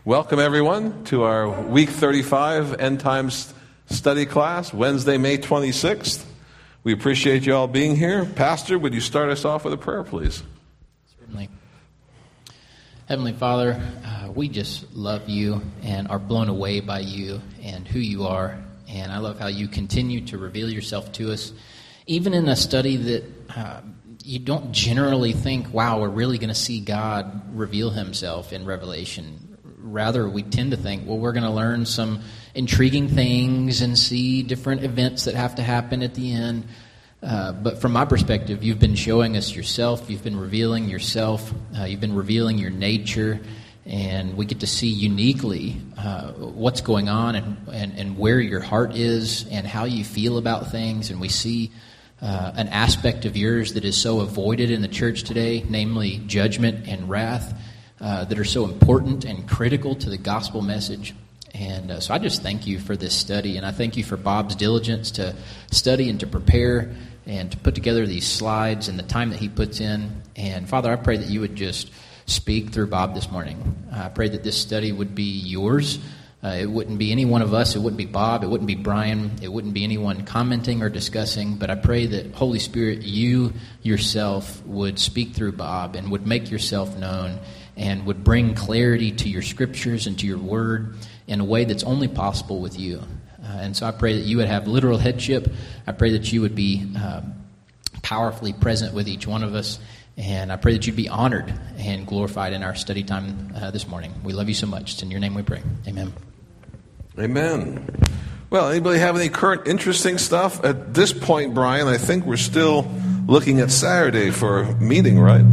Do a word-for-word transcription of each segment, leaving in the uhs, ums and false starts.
Welcome, everyone, to our Week thirty-five End Times Study class, Wednesday, May twenty-sixth. We appreciate you all being here. Pastor, would you start us off with a prayer, please? Certainly. Heavenly Father, uh, we just love you and are blown away by you and who you are. And I love how you continue to reveal yourself to us, even in a study that uh, you don't generally think, wow, we're really going to see God reveal himself in Revelation. Rather, we tend to think, well, we're going to learn some intriguing things and see different events that have to happen at the end. Uh, but from my perspective, you've been showing us yourself. You've been revealing yourself. Uh, you've been revealing your nature. And we get to see uniquely uh, what's going on and, and, and where your heart is and how you feel about things. And we see uh, an aspect of yours that is so avoided in the church today, namely judgment and wrath. Uh, that are so important and critical to the gospel message. And uh, so I just thank you for this study, and I thank you for Bob's diligence to study and to prepare and to put together these slides and the time that he puts in. And Father, I pray that you would just speak through Bob this morning. I pray that this study would be yours. Uh, it wouldn't be any one of us. It wouldn't be Bob. It wouldn't be Brian. It wouldn't be anyone commenting or discussing. But I pray that, Holy Spirit, you yourself would speak through Bob and would make yourself known and would bring clarity to your scriptures and to your word in a way that's only possible with you. Uh, and so I pray that you would have literal headship. I pray that you would be uh, powerfully present with each one of us. And I pray that you'd be honored and glorified in our study time uh, this morning. We love you so much. It's in your name we pray. Amen. Amen. Well, anybody have any current interesting stuff? At this point, Brian, I think we're still looking at Saturday for a meeting, right?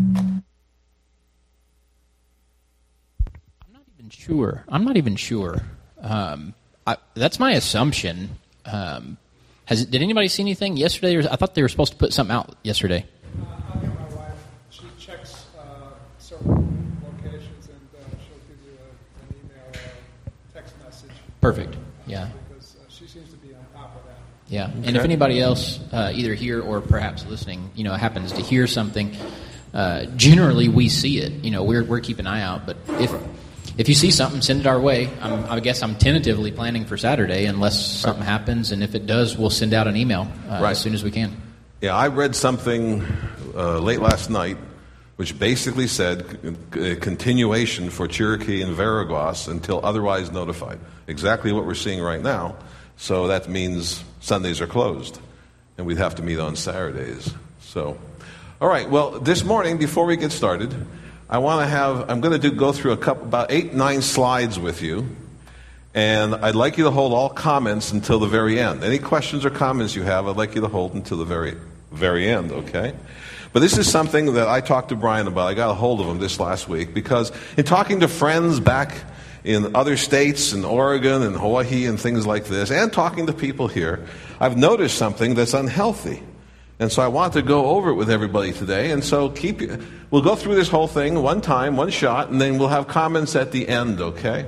Sure. I'm not even sure. Um, I, that's my assumption. Um, has did anybody see anything yesterday? Or, I thought they were supposed to put something out yesterday. Uh, I'll get my wife. She checks uh, certain locations, and uh, she'll give you a, an email or a text message. Perfect. Yeah. Because uh, she seems to be on top of that. Yeah. Okay. And if anybody else, uh, either here or perhaps listening, you know, happens to hear something, uh, generally we see it. You know, we're we're keeping an eye out. But if If you see something, send it our way. I'm, I guess I'm tentatively planning for Saturday unless something happens, and if it does, we'll send out an email uh, right. as soon as we can. Yeah, I read something uh, late last night which basically said a continuation for Cherokee and Veraguas until otherwise notified. Exactly what we're seeing right now. So that means Sundays are closed, and we'd have to meet on Saturdays. So, all right, well, this morning, before we get started, I want to have, I'm going to do, go through a couple, about eight, nine slides with you, and I'd like you to hold all comments until the very end. Any questions or comments you have, I'd like you to hold until the very, very end, okay? But this is something that I talked to Brian about. I got a hold of him this last week, because in talking to friends back in other states, in Oregon and Hawaii and things like this, and talking to people here, I've noticed something that's unhealthy. And so I want to go over it with everybody today. And so keep we'll go through this whole thing one time, one shot, and then we'll have comments at the end, okay?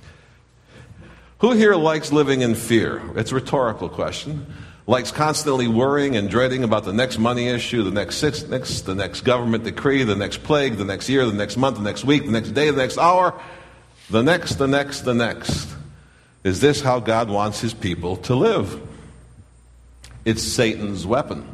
Who here likes living in fear? It's a rhetorical question. Likes constantly worrying and dreading about the next money issue, the next six, next, the next government decree, the next plague, the next year, the next month, the next week, the next day, the next hour, the next, the next, the next. Is this how God wants his people to live? It's Satan's weapon.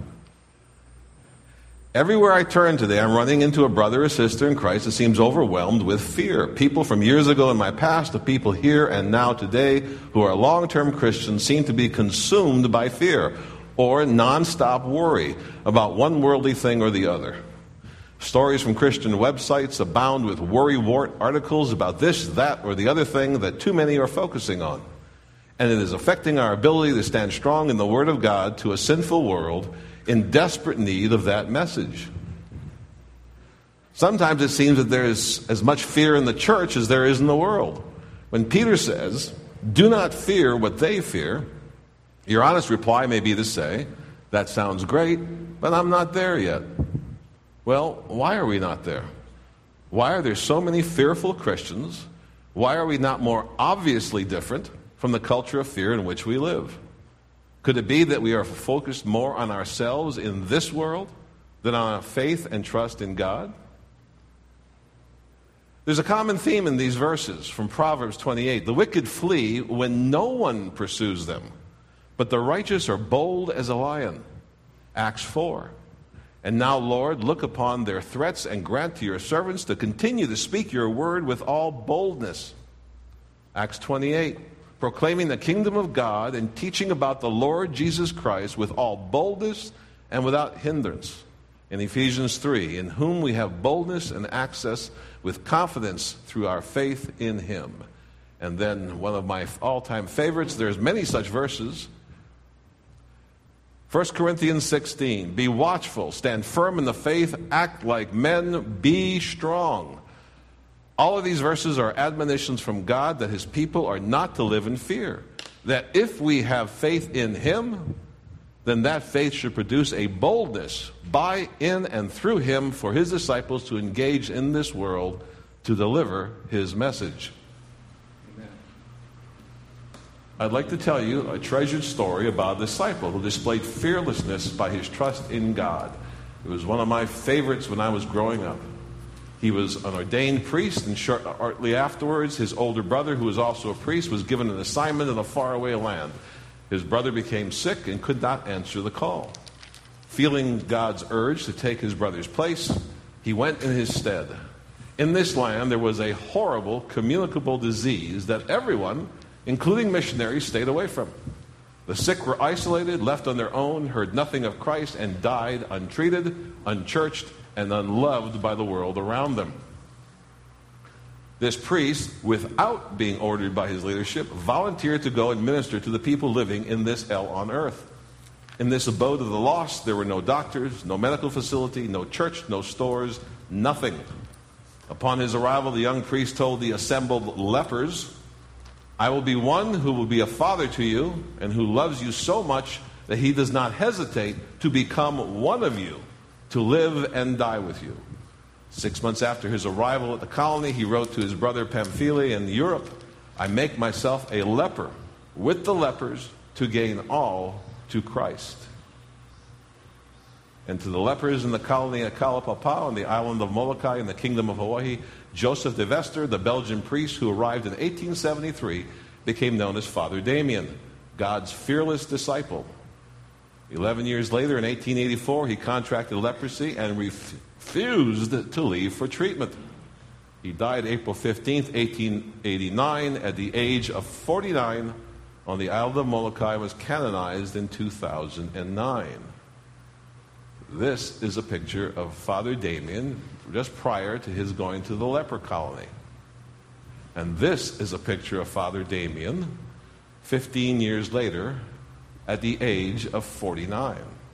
Everywhere I turn today, I'm running into a brother or sister in Christ that seems overwhelmed with fear. People from years ago in my past to people here and now today who are long-term Christians seem to be consumed by fear or nonstop worry about one worldly thing or the other. Stories from Christian websites abound with worry-wart articles about this, that, or the other thing that too many are focusing on. And it is affecting our ability to stand strong in the Word of God to a sinful world in desperate need of that message. Sometimes it seems that there is as much fear in the church as there is in the world. When Peter says, "Do not fear what they fear," your honest reply may be to say, "That sounds great, but I'm not there yet." Well, why are we not there? Why are there so many fearful Christians? Why are we not more obviously different from the culture of fear in which we live? Could it be that we are focused more on ourselves in this world than on our faith and trust in God? There's a common theme in these verses from Proverbs twenty-eight. The wicked flee when no one pursues them, but the righteous are bold as a lion. Acts four. And now, Lord, look upon their threats and grant to your servants to continue to speak your word with all boldness. Acts twenty-eight. Proclaiming the kingdom of God and teaching about the Lord Jesus Christ with all boldness and without hindrance. In Ephesians three, in whom we have boldness and access with confidence through our faith in him. And then one of my all-time favorites, there's many such verses. First Corinthians sixteen, be watchful, stand firm in the faith, act like men, be strong. All of these verses are admonitions from God that his people are not to live in fear. That if we have faith in him, then that faith should produce a boldness by, in, and through him for his disciples to engage in this world to deliver his message. Amen. I'd like to tell you a treasured story about a disciple who displayed fearlessness by his trust in God. It was one of my favorites when I was growing up. He was an ordained priest, and shortly afterwards, his older brother, who was also a priest, was given an assignment in a faraway land. His brother became sick and could not answer the call. Feeling God's urge to take his brother's place, he went in his stead. In this land, there was a horrible communicable disease that everyone, including missionaries, stayed away from. The sick were isolated, left on their own, heard nothing of Christ, and died untreated, unchurched, and unloved by the world around them. This priest, without being ordered by his leadership, volunteered to go and minister to the people living in this hell on earth. In this abode of the lost, there were no doctors, no medical facility, no church, no stores, nothing. Upon his arrival, the young priest told the assembled lepers, I will be one who will be a father to you and who loves you so much that he does not hesitate to become one of you, to live and die with you. Six months after his arrival at the colony, he wrote to his brother Pamphili in Europe, I make myself a leper with the lepers to gain all to Christ. And to the lepers in the colony at Kalaupapa on the island of Molokai in the kingdom of Hawaii, Joseph de Vester, the Belgian priest who arrived in eighteen seventy-three, became known as Father Damien, God's fearless disciple. Eleven years later, in eighteen eighty-four, he contracted leprosy and refused to leave for treatment. He died April fifteenth, eighteen eighty-nine, at the age of forty-nine on the island of Molokai, and was canonized in two thousand nine. This is a picture of Father Damien just prior to his going to the leper colony. And this is a picture of Father Damien fifteen years later, at the age of forty-nine.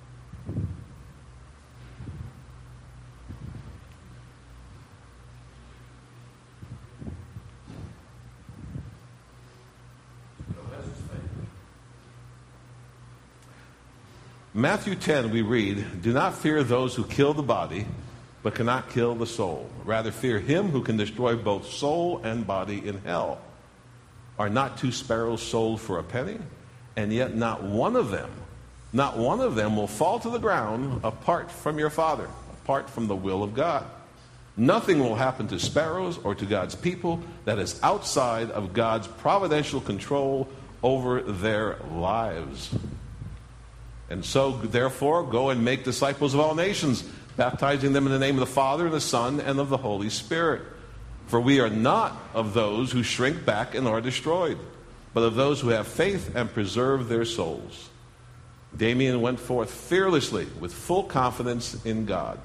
Matthew ten, we read, do not fear those who kill the body, but cannot kill the soul. Rather fear him who can destroy both soul and body in hell. Are not two sparrows sold for a penny? And yet not one of them, not one of them will fall to the ground apart from your Father, apart from the will of God. Nothing will happen to sparrows or to God's people that is outside of God's providential control over their lives. And so, therefore, go and make disciples of all nations, baptizing them in the name of the Father and the Son and of the Holy Spirit. For we are not of those who shrink back and are destroyed, but of those who have faith and preserve their souls. Damien went forth fearlessly with full confidence in God.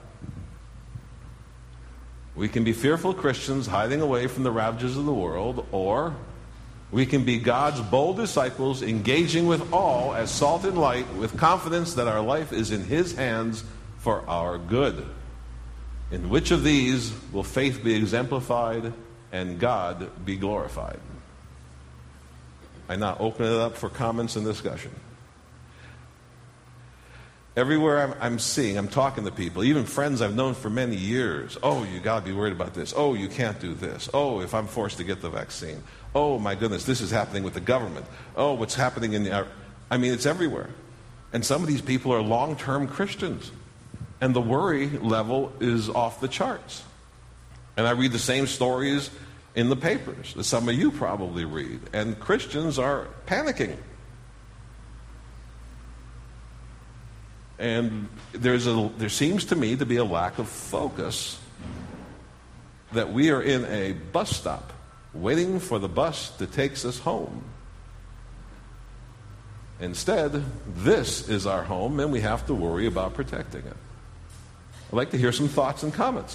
We can be fearful Christians hiding away from the ravages of the world, or we can be God's bold disciples engaging with all as salt and light with confidence that our life is in His hands for our good. In which of these will faith be exemplified and God be glorified? I now open it up for comments and discussion. Everywhere I'm, I'm seeing, I'm talking to people, even friends I've known for many years. Oh, you got to be worried about this. Oh, you can't do this. Oh, if I'm forced to get the vaccine. Oh, my goodness, this is happening with the government. Oh, what's happening in the... I mean, it's everywhere. And some of these people are long-term Christians. And the worry level is off the charts. And I read the same stories in the papers that some of you probably read. And Christians are panicking. And there's a, there seems to me to be a lack of focus that we are in a bus stop waiting for the bus that takes us home. Instead, this is our home, and we have to worry about protecting it. I'd like to hear some thoughts and comments.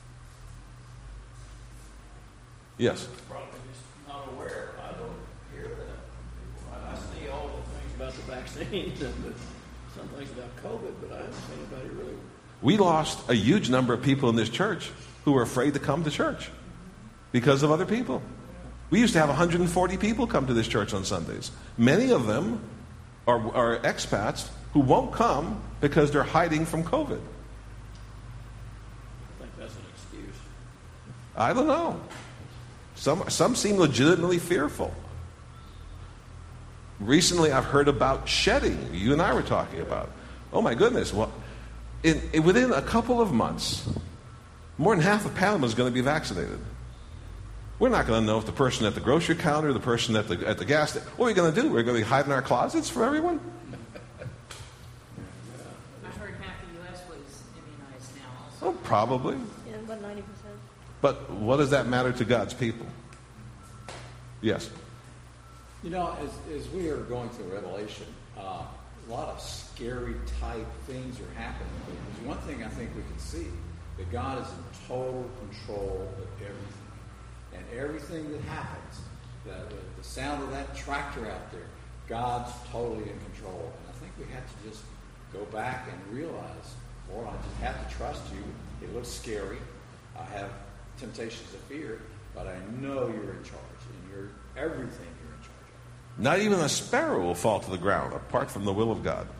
Yes? Probably just not aware. I don't hear that. I see all the things about the vaccines and the, some things about COVID, but I haven't seen anybody really. We lost a huge number of people in this church who were afraid to come to church because of other people. We used to have one hundred forty people come to this church on Sundays. Many of them are, are expats who won't come because they're hiding from COVID. I think that's an excuse. I don't know. Some, some seem legitimately fearful. Recently, I've heard about shedding. You and I were talking about. Oh my goodness! Well, in, in, within a couple of months, more than half of Panama is going to be vaccinated. We're not going to know if the person at the grocery counter, the person at the at the gas station. What are we going to do? We're going to be hiding our closets for everyone? I heard half the U S was immunized now also. Oh, probably. Yeah, about ninety percent. But what does that matter to God's people? Yes. You know, as, as we are going through Revelation, uh, a lot of scary type things are happening. But there's one thing I think we can see, that God is in total control of everything. And everything that happens, the, the, the sound of that tractor out there, God's totally in control. And I think we have to just go back and realize, Lord, I just have to trust you. It looks scary. I have temptations of fear, but I know you're in charge, and you're everything you're in charge of. Not even a sparrow will fall to the ground apart from the will of God.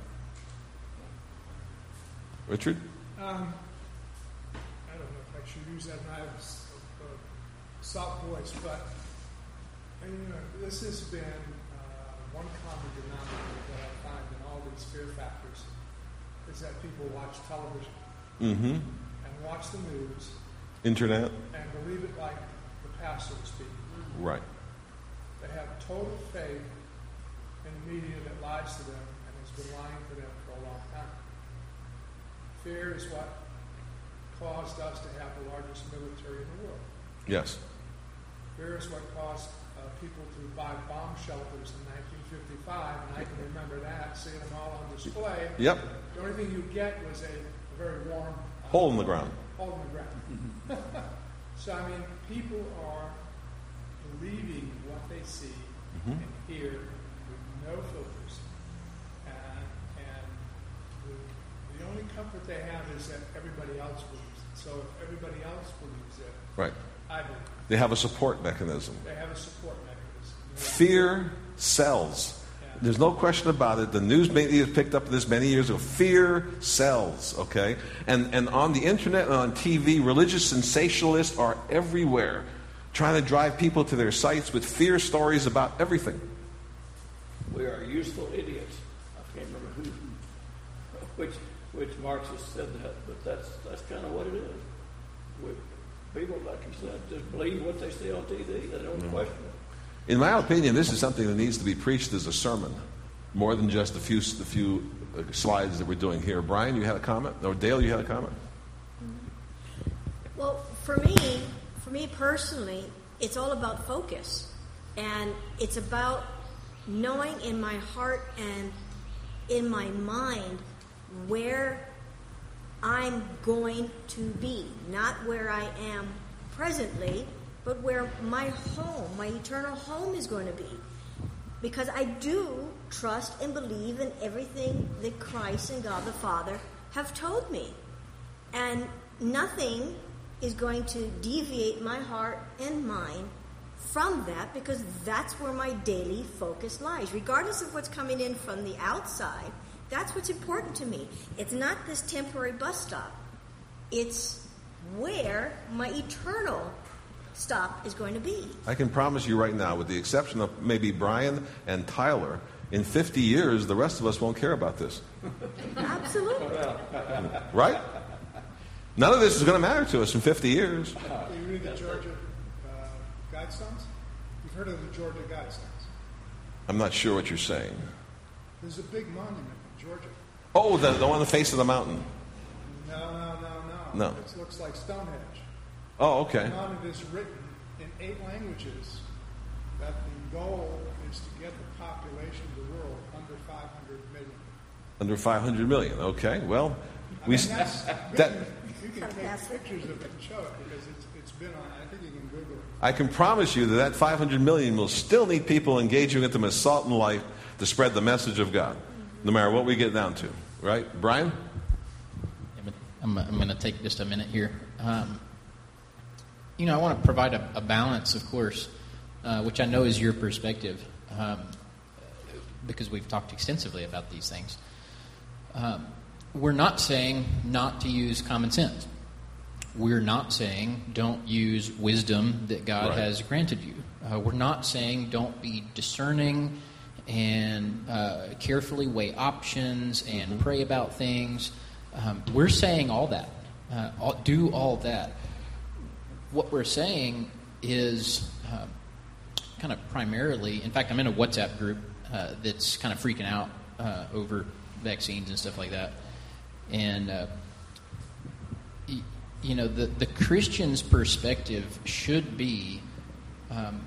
Richard? Um, I don't know if I should use that. I have a, a soft voice, but you know, this has been uh, one common denominator that I find in all these fear factors is that people watch television Mm-hmm. and watch the news Internet? and believe it like the pastor was speaking. Right. They have total faith in the media that lies to them and has been lying to them for a long time. Fear is what caused us to have the largest military in the world. Yes. Fear is what caused uh, people to buy bomb shelters in nineteen fifty-five, and I can remember that, seeing them all on display. Yep. The only thing you get was a, a very warm uh, Hole in the ground. hole in the ground. So, I mean, people are believing what they see Mm-hmm. and hear with no filters. And, and the, the only comfort they have is that everybody else believes it. So if everybody else believes it, Right. I believe it. They have a support mechanism. They have a support mechanism. You know, Fear sells. There's no question about it. The news media has picked up this many years ago. Fear sells, okay? And and on the internet and on T V, religious sensationalists are everywhere, trying to drive people to their sites with fear stories about everything. We are useful idiots. I can't remember who, which which Marxist said that, but that's that's kind of what it is. We, people, like you said, just believe what they see on T V. They don't Mm-hmm. question it. In my opinion, this is something that needs to be preached as a sermon, more than just the few the few uh, slides that we're doing here. Brian, you had a comment? Or Dale, you had a comment? Well, for me, for me personally, it's all about focus. And it's about knowing in my heart and in my mind where I'm going to be. Not where I am presently, but where my home, my eternal home is going to be. Because I do trust and believe in everything that Christ and God the Father have told me. And nothing is going to deviate my heart and mind from that, because that's where my daily focus lies. Regardless of what's coming in from the outside, that's what's important to me. It's not this temporary bus stop. It's where my eternal stop is going to be. I can promise you right now, with the exception of maybe Brian and Tyler, in fifty years, the rest of us won't care about this. Absolutely. Right? None of this is going to matter to us in fifty years. You read the Georgia uh, Guidestones? You've heard of the Georgia Guidestones? I'm not sure what you're saying. There's a big monument in Georgia. Oh, the, the one on the face of the mountain. No, no, no, no. No. It looks like Stonehenge. Oh, okay. And on it is written in eight languages that the goal is to get the population of the world under five hundred million. Under five hundred million. Okay. Well, we I mean, that's, that you can take pictures of it and show it because it's, it's been on. I think you can Google it. I can promise you that that five hundred million will still need people engaging with them as salt and light to spread the message of God, no matter what we get down to. Right, Brian? I'm, I'm going to take just a minute here. Um, you know, I want to provide a, a balance, of course, uh, which I know is your perspective, um, because we've talked extensively about these things. Um, we're not saying not to use common sense. We're not saying don't use wisdom that God Right. has granted you. Uh, we're not saying don't be discerning and uh, carefully weigh options and Mm-hmm. pray about things. Um, we're saying all that. Uh, all, do all that. What we're saying is uh, kind of primarily, in fact, I'm in a WhatsApp group uh, that's kind of freaking out uh, over vaccines and stuff like that. And, uh, y- you know, the, the Christian's perspective should be, um,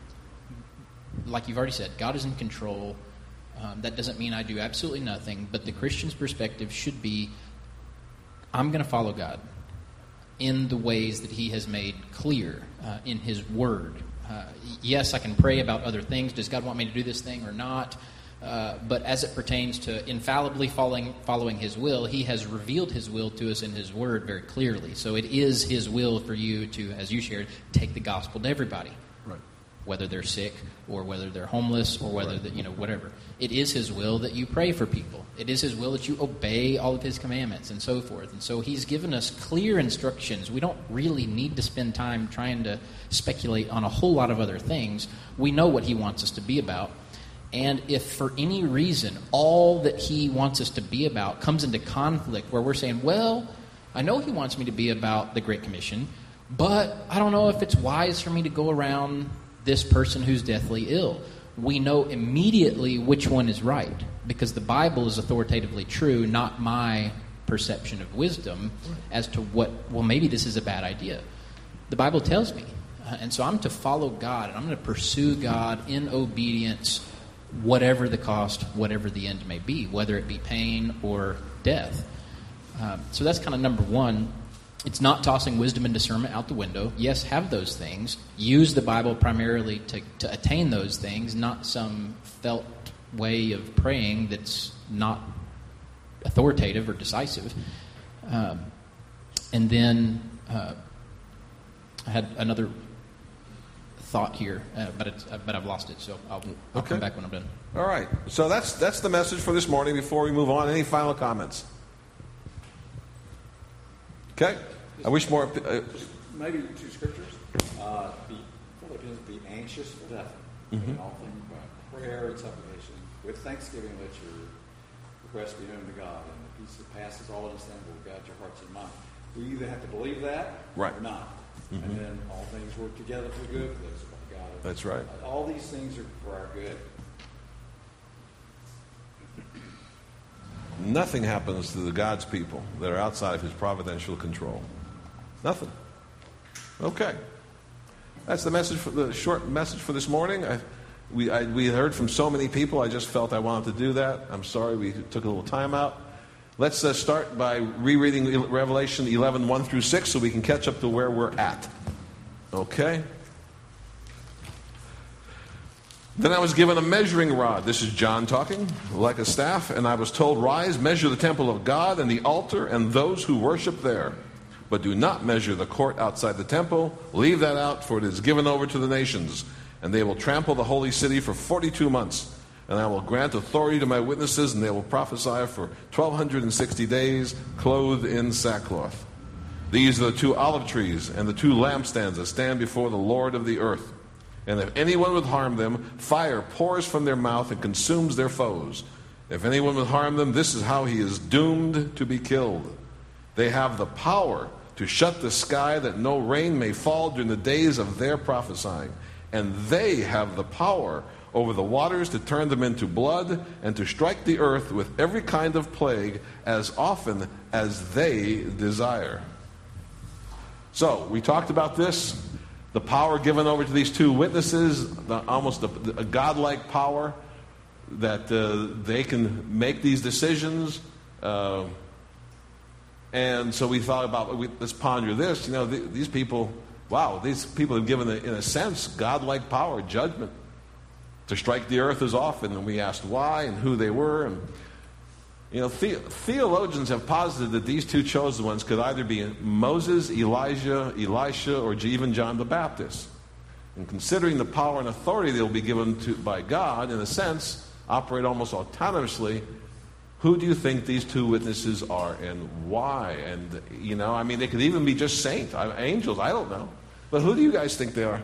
like you've already said, God is in control. Um, that doesn't mean I do absolutely nothing, but the Christian's perspective should be, I'm going to follow God in the ways that He has made clear uh, in His Word. Uh, yes, I can pray about other things. Does God want me to do this thing or not? Uh, but as it pertains to infallibly following, following His will, He has revealed His will to us in His Word very clearly. So it is His will for you to, as you shared, take the gospel to everybody. Right. Whether they're sick or whether they're homeless or whether, that, you know, whatever. It is His will that you pray for people. It is His will that you obey all of His commandments and so forth. And so He's given us clear instructions. We don't really need to spend time trying to speculate on a whole lot of other things. We know what He wants us to be about. And if for any reason all that He wants us to be about comes into conflict where we're saying, well, I know He wants me to be about the Great Commission, but I don't know if it's wise for me to go around this person who's deathly ill. We know immediately which one is right because the Bible is authoritatively true, not my perception of wisdom as to what, well, maybe this is a bad idea. The Bible tells me. Uh, and so I'm to follow God, and I'm going to pursue God in obedience, whatever the cost, whatever the end may be, whether it be pain or death. Um, so that's kind of number one. It's not tossing wisdom and discernment out the window. Yes, have those things. Use the Bible primarily to, to attain those things, not some felt way of praying that's not authoritative or decisive. Um, and then uh, I had another thought here, uh, but it's, uh, but I've lost it, so I'll, I'll Okay. come back when I'm done. All right. So that's that's the message for this morning. Before we move on, any final comments? Okay. I wish more. Uh, Maybe two scriptures. Uh, be Philippians, be anxious for nothing. Mhm. In all things by prayer and supplication. With thanksgiving, let your requests be known to God, and the peace that passes all understanding will guide your hearts and minds. We either have to believe that Right. or not. Mhm. And then all things work together for good for those who love God. That's right. All these things are for our good. Nothing happens to the God's people that are outside of His providential control. Nothing. Okay. That's the message for the short message for this morning. I, we I, we heard from so many people. I just felt I wanted to do that. I'm sorry we took a little time out. Let's uh, start by rereading Revelation eleven, one through six, so we can catch up to where we're at. Okay. Then I was given a measuring rod. This is John talking, like a staff, and I was told, rise, measure the temple of God and the altar and those who worship there. But do not measure the court outside the temple. Leave that out, for it is given over to the nations, and they will trample the holy city for forty-two months. And I will grant authority to my witnesses, and they will prophesy for twelve sixty days, clothed in sackcloth. These are the two olive trees and the two lampstands that stand before the Lord of the earth. And if anyone would harm them, fire pours from their mouth and consumes their foes. If anyone would harm them, this is how he is doomed to be killed. They have the power to shut the sky that no rain may fall during the days of their prophesying. And they have the power over the waters to turn them into blood and to strike the earth with every kind of plague as often as they desire. So, we talked about this, the power given over to these two witnesses, the, almost a, a godlike power that uh, they can make these decisions. Uh, and so we thought about, we, let's ponder this. You know, the, these people, wow, these people have given, in a sense, godlike power, judgment, to strike the earth as often. And we asked why and who they were. And, you know, the, theologians have posited that these two chosen ones could either be Moses, Elijah, Elisha, or even John the Baptist. And considering the power and authority they will be given to by God, in a sense, operate almost autonomously, who do you think these two witnesses are and why? And, you know, I mean, they could even be just saints, angels, I don't know. But who do you guys think they are?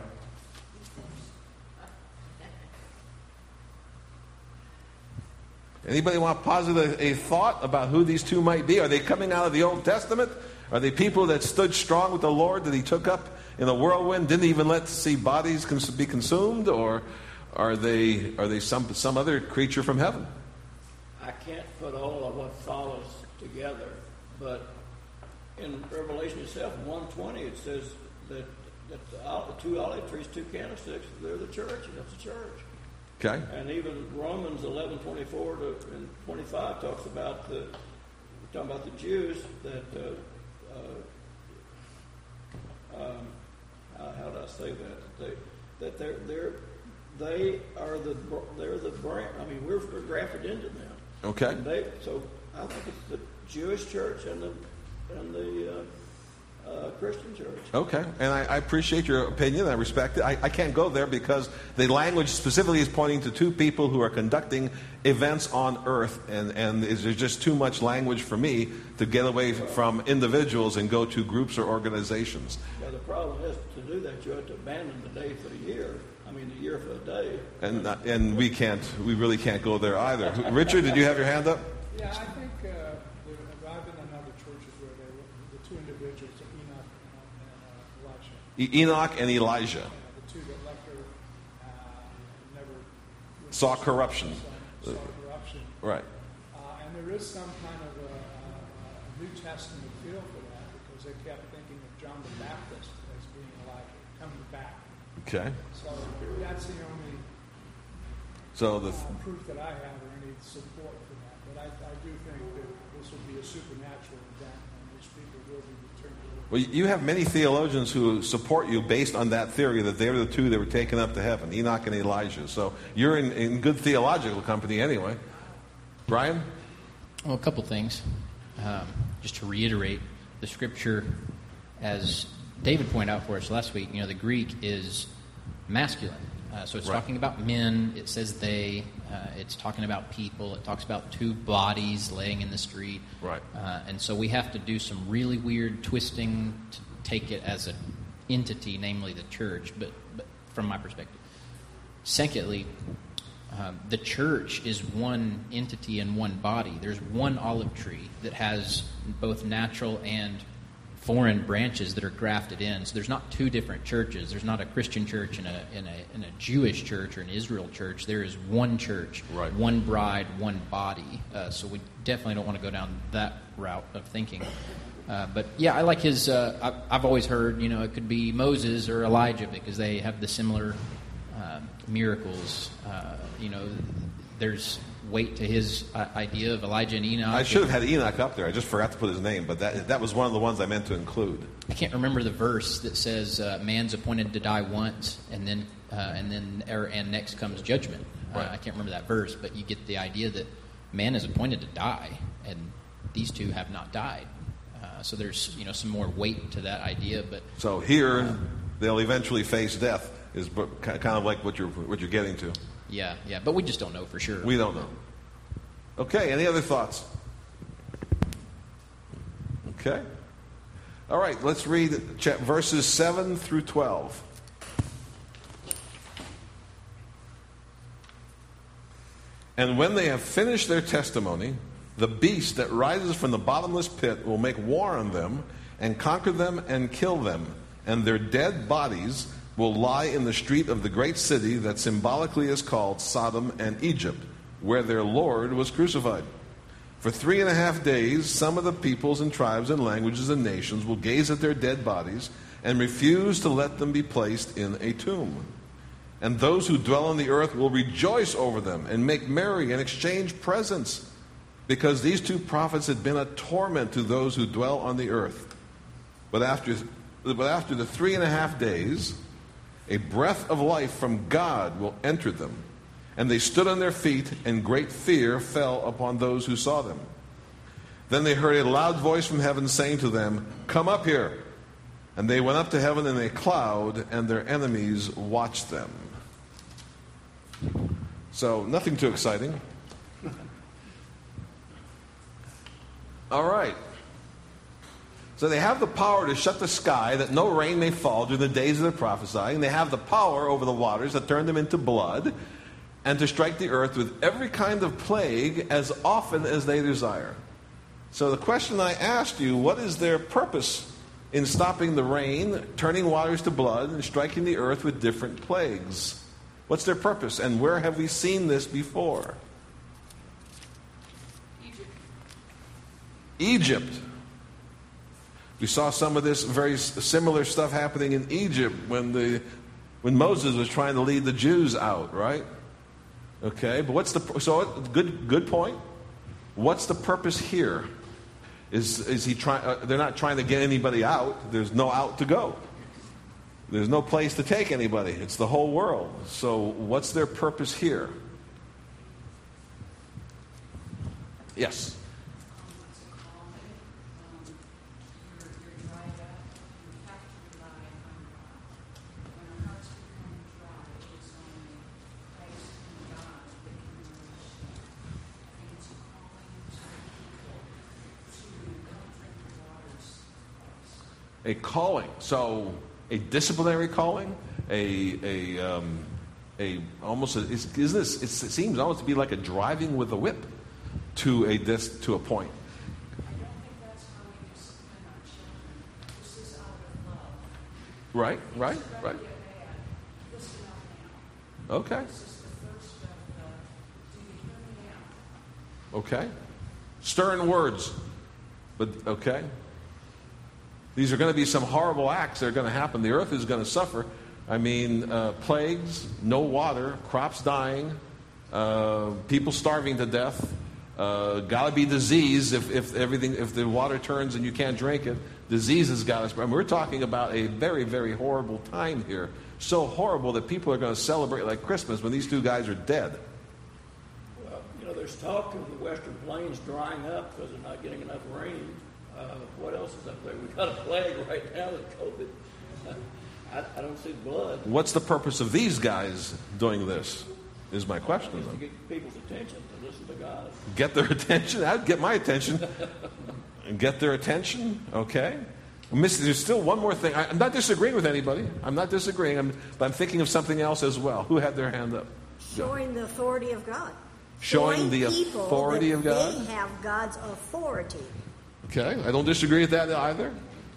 Anybody want to posit a, a thought about who these two might be? Are they coming out of the Old Testament? Are they people that stood strong with the Lord that he took up in a whirlwind, didn't even let see bodies cons- be consumed? Or are they are they some some other creature from heaven? I can't put all of what follows together, but in Revelation itself, one twenty, it says that, that the, the two olive trees, two candlesticks, they're the church, and that's the church. Okay. And even Romans eleven twenty-four to and twenty-five talks about the talking about the Jews that uh, uh, um, uh, how do I say that they that they're they're they are the they're the brand. I mean, we're, we're grafted into them. Okay. And they, so I think it's the Jewish church and the and the uh, uh, Christian church. Okay, and I, I appreciate your opinion. I respect it. I, I can't go there because the language specifically is pointing to two people who are conducting events on earth, and, and there's just too much language for me to get away from individuals and go to groups or organizations. Well, the problem is to do that, you have to abandon the day for the year. I mean, the year for the day. And uh, and we can't, we really can't go there either. Richard, did you have your hand up? Yeah, I think uh, there, I've been in other churches where they were, the two individuals, Enoch and, and uh, Elijah. E- Enoch and Elijah. Yeah, the two that left her uh, never Saw corruption. Saw, saw corruption. Right. Uh, and there is some kind of a, a New Testament feel for that because they kept thinking of John the Baptist as being Elijah, coming back. Okay. So that's the only So the uh, proof that I have or any support for that. But I, I do think that this will be a supernatural event and these people will be returned to the well, you have many theologians who support you based on that theory that they're the two that were taken up to heaven, Enoch and Elijah. So you're in, in good theological company anyway. Brian? Well, a couple things. Um, just to reiterate, the scripture, as David pointed out for us last week, you know, the Greek is masculine. Uh, so it's right. talking about men. It says they. Uh, it's talking about people. It talks about two bodies laying in the street. Right. Uh, and so we have to do some really weird twisting to take it as an entity, namely the church, but, but from my perspective. Secondly, um, the church is one entity and one body. There's one olive tree that has both natural and foreign branches that are grafted in. So there's not two different churches. There's not a Christian church and a, and a, and a Jewish church or an Israel church. There is one church, right. one bride, one body. Uh, so we definitely don't want to go down that route of thinking. Uh, but yeah, I like his, uh, I've, I've always heard, you know, it could be Moses or Elijah because they have the similar uh, miracles. Uh, you know, there's weight to his uh, idea of Elijah and Enoch. I should have had Enoch up there. I just forgot to put his name, but that that was one of the ones I meant to include. I can't remember the verse that says uh, man's appointed to die once, and then uh, and then er, and next comes judgment. Uh, Right. I can't remember that verse, but you get the idea that man is appointed to die, and these two have not died. Uh, so there's you know some more weight to that idea. But So here, they'll eventually face death. Is b- kind of like what you're what you're getting to. yeah, yeah, but we just don't know for sure. We don't know. Okay, any other thoughts? Okay. All right, let's read ch- verses seven through twelve. And when they have finished their testimony, the beast that rises from the bottomless pit will make war on them and conquer them and kill them, and their dead bodies will lie in the street of the great city that symbolically is called Sodom and Egypt, where their Lord was crucified. For three and a half days, some of the peoples and tribes and languages and nations will gaze at their dead bodies and refuse to let them be placed in a tomb. And those who dwell on the earth will rejoice over them and make merry and exchange presents, because these two prophets had been a torment to those who dwell on the earth. But after, but after the three and a half days, a breath of life from God will enter them. And they stood on their feet, and great fear fell upon those who saw them. Then they heard a loud voice from heaven saying to them, "Come up here." And they went up to heaven in a cloud, and their enemies watched them. So, nothing too exciting. All right. So they have the power to shut the sky that no rain may fall during the days of their prophesying. They have the power over the waters that turn them into blood, and to strike the earth with every kind of plague as often as they desire. So the question I asked you, what is their purpose in stopping the rain, turning waters to blood, and striking the earth with different plagues? What's their purpose, and where have we seen this before? Egypt. Egypt. We saw some of this very similar stuff happening in Egypt when the when Moses was trying to lead the Jews out, right? Okay, but what's the so good good point? What's the purpose here? Is is he trying? Uh, they're not trying to get anybody out. There's no out to go. There's no place to take anybody. It's the whole world. So what's their purpose here? Yes. A calling. So a disciplinary calling, a a um, a almost a, is, is this? It seems almost to be like a driving with a whip to a dis, to a point. I don't think that's how we discipline our children. This is out of love. Right, right, It's right. ready to get bad. Listen up now. Okay, This is the first of the, do you hear me now? okay. Stern words, but okay. These are going to be some horrible acts that are going to happen. The earth is going to suffer. I mean, uh, plagues, no water, crops dying, uh, people starving to death. Uh, got to be disease if, if everything if the water turns and you can't drink it. Disease has got us. I mean, we're talking about a very very horrible time here. So horrible that people are going to celebrate like Christmas when these two guys are dead. Well, you know, there's talk of the Western Plains drying up because they're not getting enough rain. Uh, what else is up there? We've got a plague right now with COVID. I, I don't see blood. What's the purpose of these guys doing this? Is my question. Just to Then. get people's attention to listen to God. Get their attention. I'd get my attention. And get their attention. Okay. Mister There's still one more thing. I, I'm not disagreeing with anybody. I'm not disagreeing. I'm, but I'm thinking of something else as well. Who had their hand up? Showing the authority of God. Showing the people authority that of God? They have God's authority. Okay. I don't disagree with that either.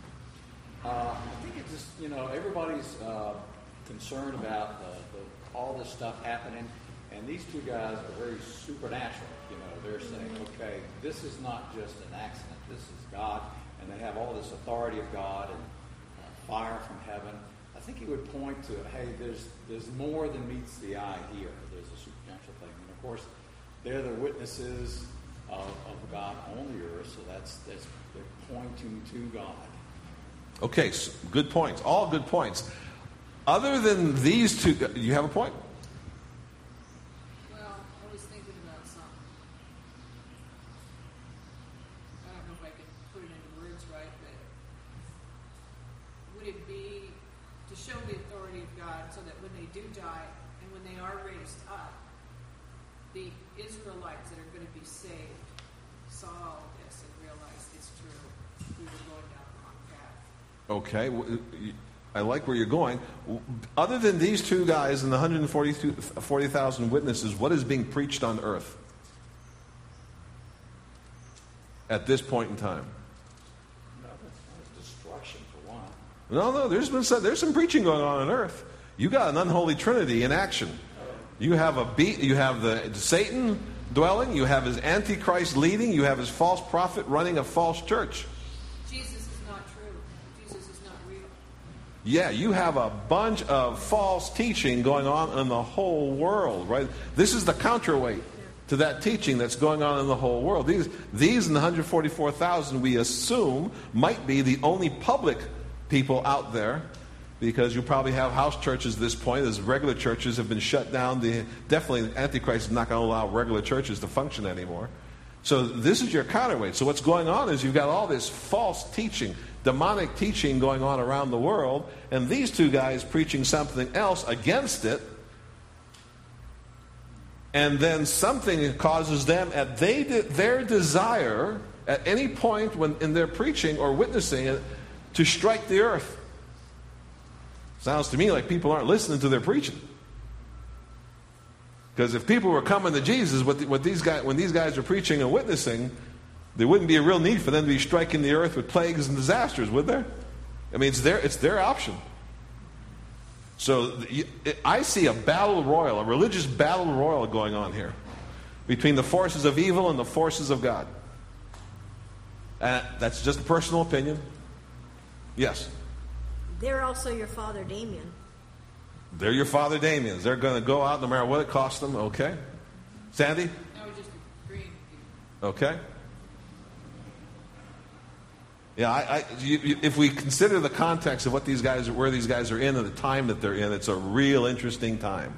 Uh, I think it's just, you know, everybody's uh, concerned about the, the, all this stuff happening, and these two guys are very supernatural. You know, they're saying, okay, this is not just an accident. This is God, and they have all this authority of God and uh, fire from heaven. I think he would point to, hey, there's there's more than meets the eye here. There's a supernatural thing. And, of course, they're the witnesses of, of God on the earth, so that's, that's they're pointing to God. Okay. So good points. All good points. Other than these two, you have a point? Well, I was thinking about something. I don't know if I can put it into words right, but would it be to show the authority of God so that when they do die and when they are raised up, the Israelites that are going to be saved saw all this and realized it's true. We were going down the wrong path. Okay. I like where you're going. Other than these two guys and the one hundred forty thousand witnesses, what is being preached on earth at this point in time? It's No, no, there's been some, there's some preaching going on on earth. You got an unholy trinity in action. You have a beat, you have the Satan dwelling, you have his antichrist leading, you have his false prophet running a false church. Jesus is not true. Jesus is not real. Yeah, you have a bunch of false teaching going on in the whole world, right? This is the counterweight to that teaching that's going on in the whole world. These, these and the one hundred forty-four thousand we assume might be the only public people out there, because you probably have house churches at this point, as regular churches have been shut down. The, definitely, Antichrist is not going to allow regular churches to function anymore. So this is your counterweight. So what's going on is you've got all this false teaching, demonic teaching going on around the world, and these two guys preaching something else against it, and then something causes them, at they, their desire, at any point when in their preaching or witnessing it, to strike the earth. Sounds to me like people aren't listening to their preaching. Because if people were coming to Jesus, what, the, what these guys, when these guys are preaching and witnessing, there wouldn't be a real need for them to be striking the earth with plagues and disasters, would there? I mean, it's their, it's their option. So I see a battle royal, a religious battle royal going on here between the forces of evil and the forces of God. Uh, that's just a personal opinion. Yes? They're also your father, Damien. They're your father, Damien's. They're going to go out no matter what it costs them. Okay. Sandy? I was just agreeing with you. Okay. Yeah, I, I, you, you, if we consider the context of what these guys, where these guys are in and the time that they're in, it's a real interesting time.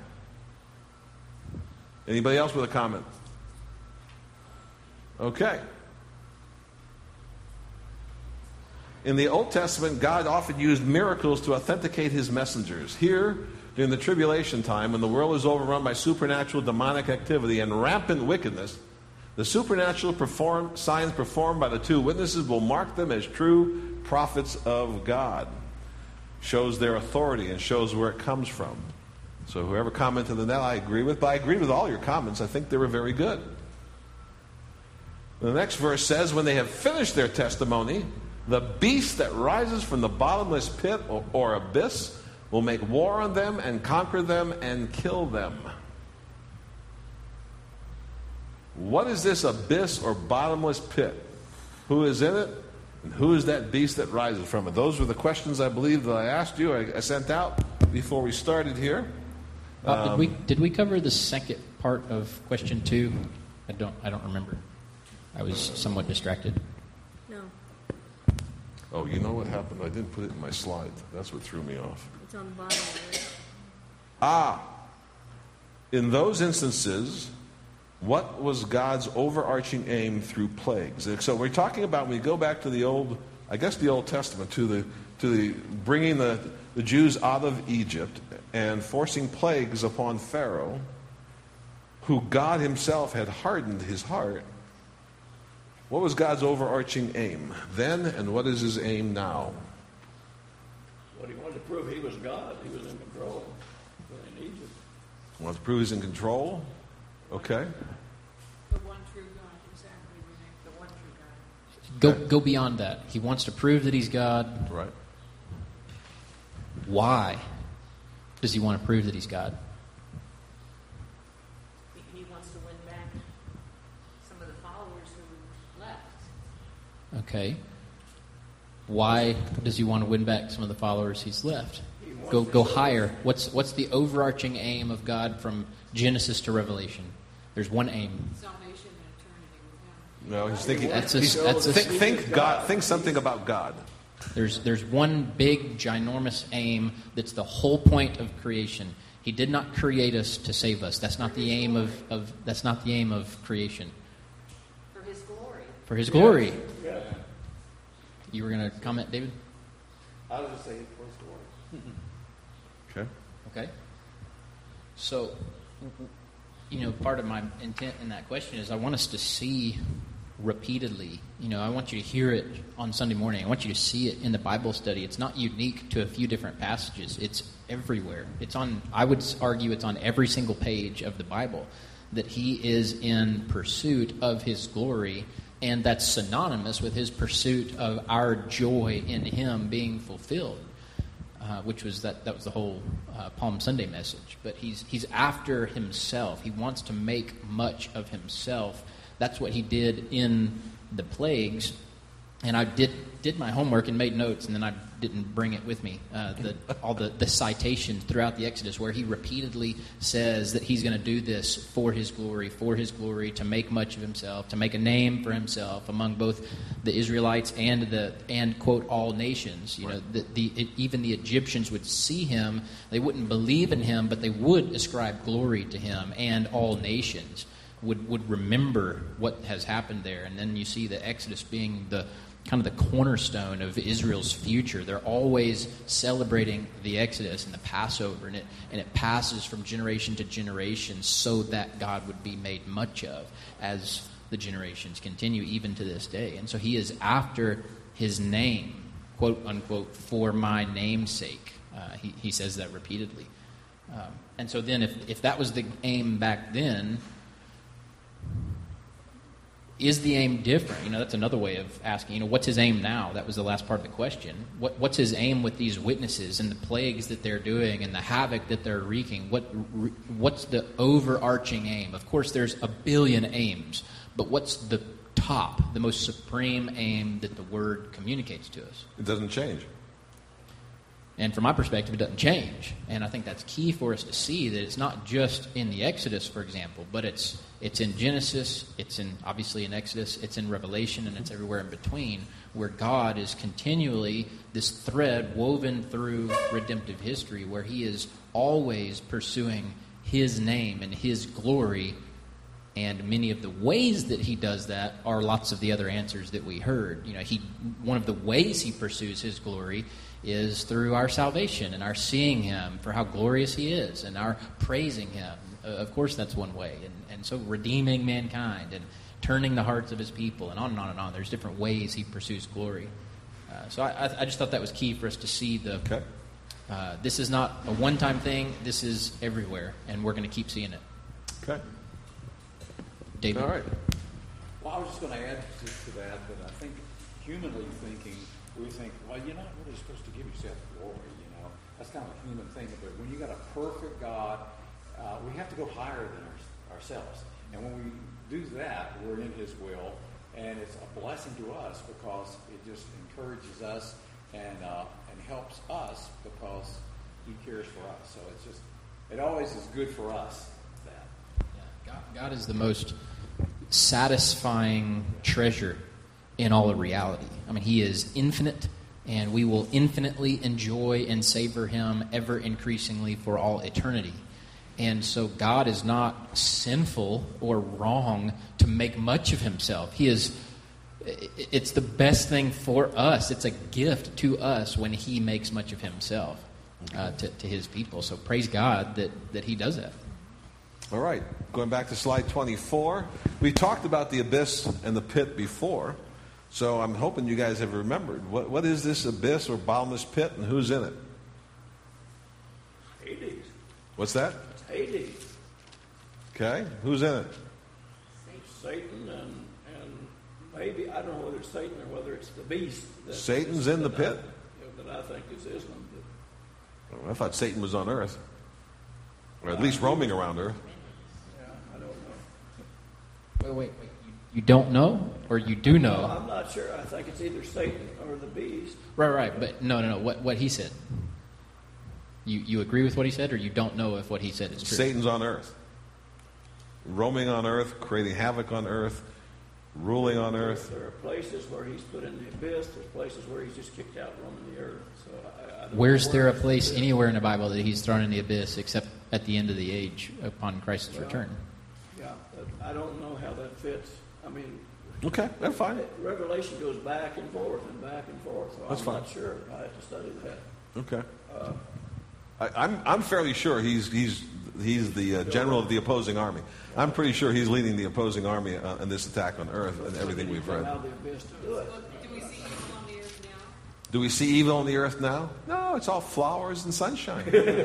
Anybody else with a comment? Okay. In the Old Testament, God often used miracles to authenticate his messengers. Here, during the tribulation time, when the world is overrun by supernatural demonic activity and rampant wickedness, the supernatural perform, signs performed by the two witnesses will mark them as true prophets of God. Shows their authority and shows where it comes from. So whoever commented on that, I agree with. But I agree with all your comments. I think they were very good. The next verse says, when they have finished their testimony, the beast that rises from the bottomless pit or, or abyss will make war on them and conquer them and kill them. What is this abyss or bottomless pit? Who is in it? And who is that beast that rises from it? Those were the questions I believe that I asked you, I, I sent out before we started here. Uh, Um, did we did we cover the second part of question two? I don't I don't remember. I was somewhat distracted. No, oh, you know what happened? I didn't put it in my slide. That's what threw me off. it's on the bottom of it. Ah, in those instances, what was God's overarching aim through plagues? And so we're talking about, when we go back to the old, I guess the Old Testament, to the to the bringing the, the Jews out of Egypt and forcing plagues upon Pharaoh, who God himself had hardened his heart. What was God's overarching aim then, and what is his aim now? What he wanted to prove, he was God. He was in control in Egypt. He wants to prove he's in control. Okay. The one true God, exactly, Renee. The one true God. Go go beyond that. He wants to prove that he's God. Right. Why does he want to prove that he's God? He wants to win back some of the followers who left. Okay. Why does he want to win back some of the followers he's left? Go go higher. What's what's the overarching aim of God from Genesis to Revelation? There's one aim. Salvation and eternity with him. No, he's thinking. That's a- he's- that's a- think, think God. Think something about God. There's there's one big ginormous aim that's the whole point of creation. He did not create us to save us. That's not the aim of, of that's not the aim of creation. For his glory. For his glory. Yeah. You were going to comment, David? I was just saying for his glory. Okay. Okay. So, you know, part of my intent in that question is I want us to see repeatedly. You know, I want you to hear it on Sunday morning. I want you to see it in the Bible study. It's not unique to a few different passages. It's everywhere. It's on, I would argue it's on every single page of the Bible, that he is in pursuit of his glory, and that's synonymous with his pursuit of our joy in him being fulfilled. uh, which was that that was the whole uh, Palm Sunday message. But he's he's after himself. He wants to make much of himself. That's what he did in the plagues. And I did did my homework and made notes, and then I didn't bring it with me. Uh, the, all the, the citations throughout the Exodus where he repeatedly says that he's going to do this for his glory, for his glory, to make much of himself, to make a name for himself among both the Israelites and the and quote all nations. You know, the, the it, even the Egyptians would see him; they wouldn't believe in him, but they would ascribe glory to him, and all nations would would remember what has happened there. And then you see the Exodus being the kind of the cornerstone of Israel's future. They're always celebrating the Exodus and the Passover, and it and it passes from generation to generation so that God would be made much of as the generations continue, even to this day. And so he is after his name, quote unquote, for my name's sake. Uh, he, he says that repeatedly. Um, and so then if, if that was the aim back then, is the aim different? You know, that's another way of asking, you know, what's his aim now? That was the last part of the question. What, what's his aim with these witnesses and the plagues that they're doing and the havoc that they're wreaking? What, what's the overarching aim? Of course, there's a billion aims, but what's the top, the most supreme aim that the Word communicates to us? It doesn't change. And from my perspective, it doesn't change. And I think that's key for us to see that it's not just in the Exodus, for example, but it's it's in Genesis, it's in obviously in Exodus, it's in Revelation, and it's everywhere in between, where God is continually this thread woven through redemptive history, where he is always pursuing his name and his glory. And many of the ways that he does that are lots of the other answers that we heard. You know, he one of the ways he pursues his glory is through our salvation and our seeing him for how glorious he is and our praising him. Uh, of course, that's one way. And, and so redeeming mankind and turning the hearts of his people and on and on and on. There's different ways he pursues glory. Uh, so I, I just thought that was key for us to see the... Okay. Uh, this is not a one-time thing. This is everywhere, and we're going to keep seeing it. Okay. David? All right. Well, I was just going to add to, to that, that I think humanly thinking, we think, well, you're not really supposed to give yourself glory, you know. That's kind of a human thing. But when you got a perfect God, uh, we have to go higher than our, ourselves. And when we do that, we're in his will. And it's a blessing to us because it just encourages us and uh, and helps us because he cares for us. So it's just, it always is good for us, that. Yeah, God, God is the most satisfying treasure in all of reality. I mean, he is infinite, and we will infinitely enjoy and savor him ever increasingly for all eternity. And so God is not sinful or wrong to make much of himself. He is, it's the best thing for us. It's a gift to us when he makes much of himself uh, to, to his people. So praise God that, that he does that. All right. Going back to slide twenty-four. We talked about the abyss and the pit before. So I'm hoping you guys have remembered. What, what is this abyss or bottomless pit, and who's in it? Hades. What's that? Hades. Okay. Who's in it? Satan and, and maybe, I don't know whether it's Satan or whether it's the beast. That, Satan's in the pit? I, that I think is Islam. But, I thought Satan was on earth. Or at least roaming around earth. yeah, I don't know. Wait, wait, wait. You, you don't know, or you do know? Well, I'm not sure. I think it's either Satan or the beast. Right, right. But no, no, no. What what he said. You you agree with what he said, or you don't know if what he said is true? Satan's on earth. Roaming on earth, creating havoc on earth, ruling on earth. There are places where he's put in the abyss. There's places where he's just kicked out roaming the earth. So I, I don't Where's know there where a place it's- anywhere in the Bible that he's thrown in the abyss except at the end of the age upon Christ's Well, return? Yeah, but I don't know how that fits. I mean, Okay, that's fine. Revelation goes back and forth and back and forth. So That's I'm fine. not sure. I have to study that. Okay. I, I'm I'm fairly sure he's he's he's the uh, general of the opposing army. I'm pretty sure he's leading the opposing army uh, in this attack on earth and everything we've read. Out of the abyss to do it. Do we see evil on the earth now? Do we see evil on the earth now? No, it's all flowers and sunshine. You know,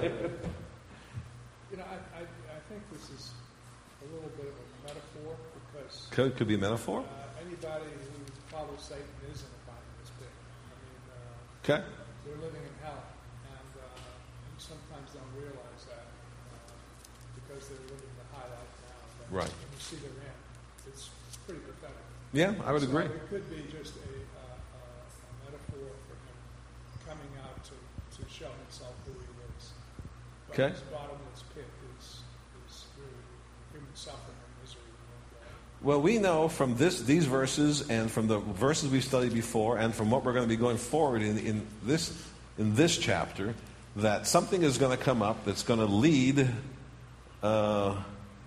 I, I, I think this is a little bit of a metaphor because Could could be metaphor. uh, anybody who follows Satan is in a bottomless pit. I mean, uh, Okay. they're living in hell. sometimes don't realize that uh, because they're living the high life now. But Right. when you see their end, it's pretty pathetic. Yeah, I would so agree. It could be just a, uh, uh, a metaphor for him coming out to, to show himself who he is. But Okay. his bottomless pit is, is really human suffering and misery. And, uh, Well, we know from this, these verses and from the verses we've studied before and from what we're going to be going forward in, in, this, in this chapter that something is going to come up that's going to lead uh,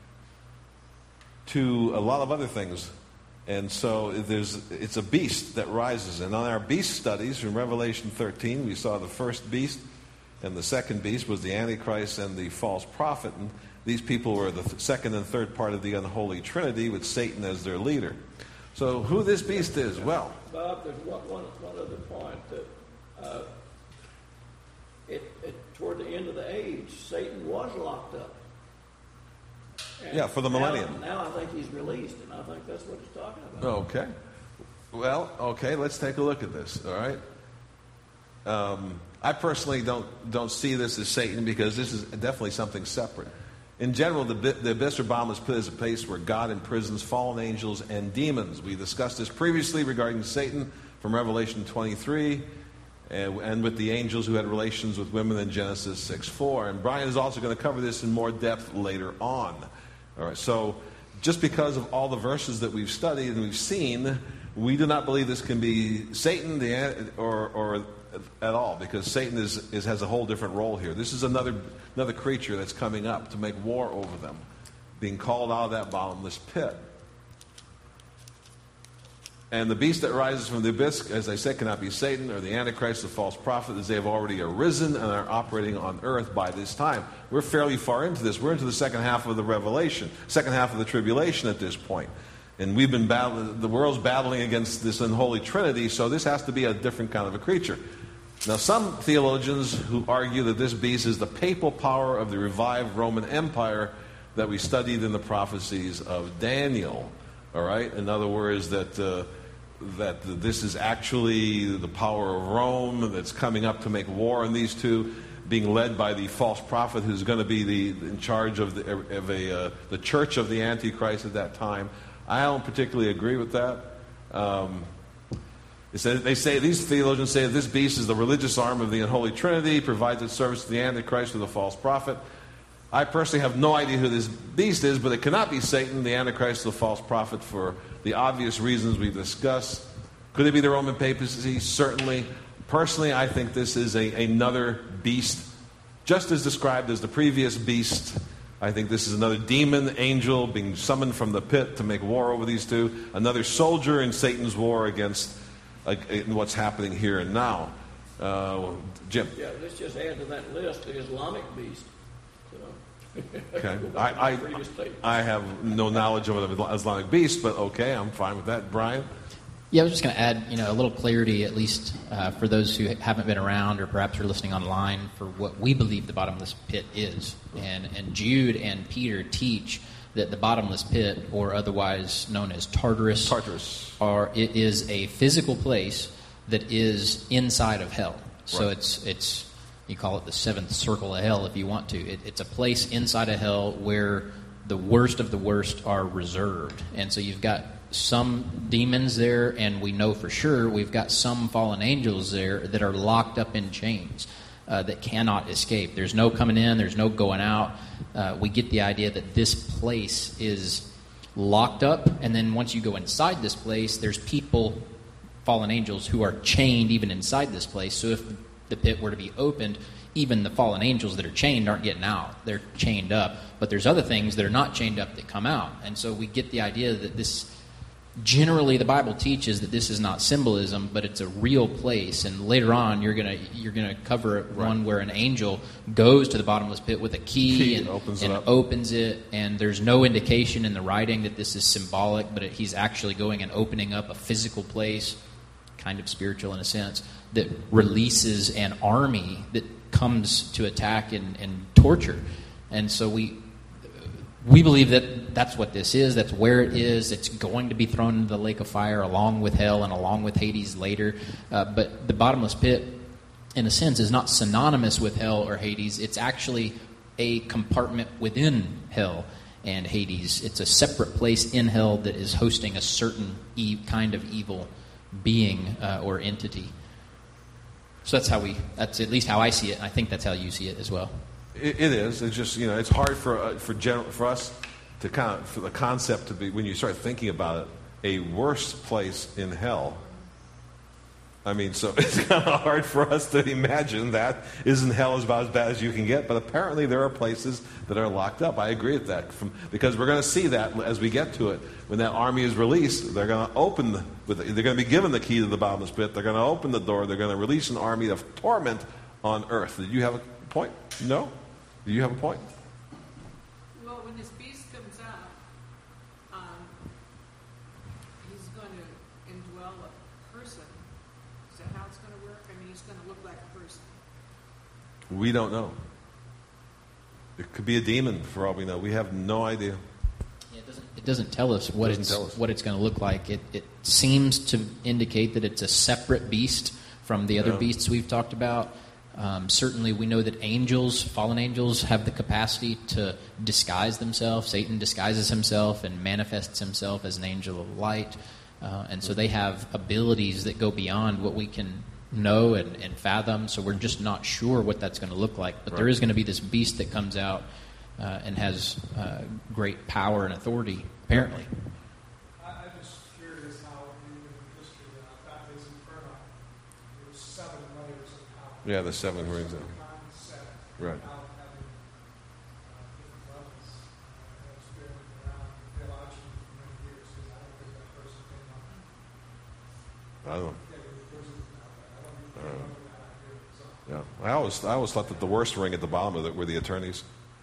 to a lot of other things. And so there's, it's a beast that rises. And on our beast studies from Revelation thirteen, we saw the first beast, and the second beast was the Antichrist and the false prophet. And these people were the th- second and third part of the unholy trinity with Satan as their leader. So who this beast is? Well, Bob, there's one, one, one other point that uh, it, it, toward the end of the age, Satan was locked up. And yeah, for the millennium. Now, now I think he's released, and I think that's what he's talking about. Okay. Well, okay, let's take a look at this, all right? Um, I personally don't don't see this as Satan because this is definitely something separate. In general, the, the abyss or bottomless pit is a place where God imprisons fallen angels and demons. We discussed this previously regarding Satan from Revelation twenty-three and, and with the angels who had relations with women in Genesis six four. And Brian is also going to cover this in more depth later on. All right, so just because of all the verses that we've studied and we've seen, we do not believe this can be Satan the, or, or at all, because Satan is, is has a whole different role here. This is another another creature that's coming up to make war over them, being called out of that bottomless pit. And the beast that rises from the abyss, as I said, cannot be Satan or the Antichrist, the false prophet, as they have already arisen and are operating on earth by this time. We're fairly far into this. We're into the second half of the Revelation, second half of the tribulation at this point. And we've been battling, the world's battling against this unholy trinity, so this has to be a different kind of a creature. Now, some theologians who argue that this beast is the papal power of the revived Roman Empire that we studied in the prophecies of Daniel. All right? In other words, that uh, that this is actually the power of Rome that's coming up to make war on these two, being led by the false prophet who's going to be the in charge of the of a uh, the church of the Antichrist at that time. I don't particularly agree with that. Um, They say, they say, these theologians say that this beast is the religious arm of the unholy trinity, provides its service to the Antichrist or the false prophet. I personally have no idea who this beast is, but it cannot be Satan, the Antichrist, or the false prophet for the obvious reasons we've discussed. Could it be the Roman papacy? Certainly. Personally, I think this is a, another beast, just as described as the previous beast. I think this is another demon angel being summoned from the pit to make war over these two. Another soldier in Satan's war against like, in what's happening here and now. Uh, Jim. Yeah, let's just add to that list the Islamic beast. So, Okay. go back to I, my previous statement. I, I have no knowledge of an Islamic beast, but okay, I'm fine with that. Brian? Yeah, I was just going to add, you know, a little clarity, at least uh, for those who haven't been around or perhaps are listening online, for what we believe the bottomless pit is. And and Jude and Peter teach that the bottomless pit, or otherwise known as Tartarus, Tartarus. Are, it is a physical place that is inside of hell. So Right. it's it's you call it the seventh circle of hell if you want to. It, it's a place inside of hell where the worst of the worst are reserved. And so you've got some demons there, and we know for sure we've got some fallen angels there that are locked up in chains uh, that cannot escape. There's no coming in, there's no going out. Uh, we get the idea that this place is locked up, and then once you go inside this place, there's people, fallen angels, who are chained even inside this place. So if the pit were to be opened, even the fallen angels that are chained aren't getting out. They're chained up. But there's other things that are not chained up that come out. And so we get the idea that this, generally the Bible teaches that this is not symbolism, but it's a real place. And later on, you're gonna you're gonna cover one where an angel goes to the bottomless pit with a key, Key and, opens it and up. opens it. And there's no indication in the writing that this is symbolic, but it, he's actually going and opening up a physical place, kind of spiritual in a sense, that releases an army that comes to attack and, and torture. And so we we believe that that's what this is. That's where it is. It's going to be thrown into the lake of fire along with hell and along with Hades later. Uh, but the bottomless pit in a sense, is not synonymous with hell or Hades. It's actually a compartment within hell and Hades. It's a separate place in hell that is hosting a certain e- kind of evil being uh, or entity. So that's how we, that's at least how I see it, and I think that's how you see it as well. It, it is. It's just, you know, it's hard for uh, for general, for us to kind of, for the concept to be, when you start thinking about it, a worse place in hell. I mean, so it's kind of hard for us to imagine that. Isn't hell is about as bad as you can get? But apparently there are places that are locked up. I agree with that. From, because we're going to see that as we get to it. When that army is released, they're going to open, the, with, they're going to be given the key to the bottomless pit. They're going to open the door. They're going to release an army of torment on earth. Did you have a point? No? Do you have a point? Well, when this beast comes out, um, he's going to indwell a person. Is that how it's going to work? I mean, he's going to look like a person. We don't know. It could be a demon, for all we know. We have no idea. Yeah, it doesn't, it doesn't tell us what Doesn't it's tell us. what it's going to look like. It, it seems to indicate that it's a separate beast from the other Yeah. beasts we've talked about. Um, certainly, we know that angels, fallen angels, have the capacity to disguise themselves. Satan disguises himself and manifests himself as an angel of light. Uh, and so they have abilities that go beyond what we can know and, and fathom. So we're just not sure what that's going to look like. But there Right. is going to be this beast that comes out uh, and has uh, great power and authority, apparently. I, I'm just curious how in the history of Dante's Inferno, there's seven layers of power. Yeah, the seven rings. Seven Of, times seven. Right. Without having uh, different levels. Uh, it's been around theologically for many years, because I don't think that person came up. I don't know. Yeah, there was person out there. I don't think they came up with that idea. So, Yeah, I always I always thought that the worst ring at the bottom of it were the attorneys.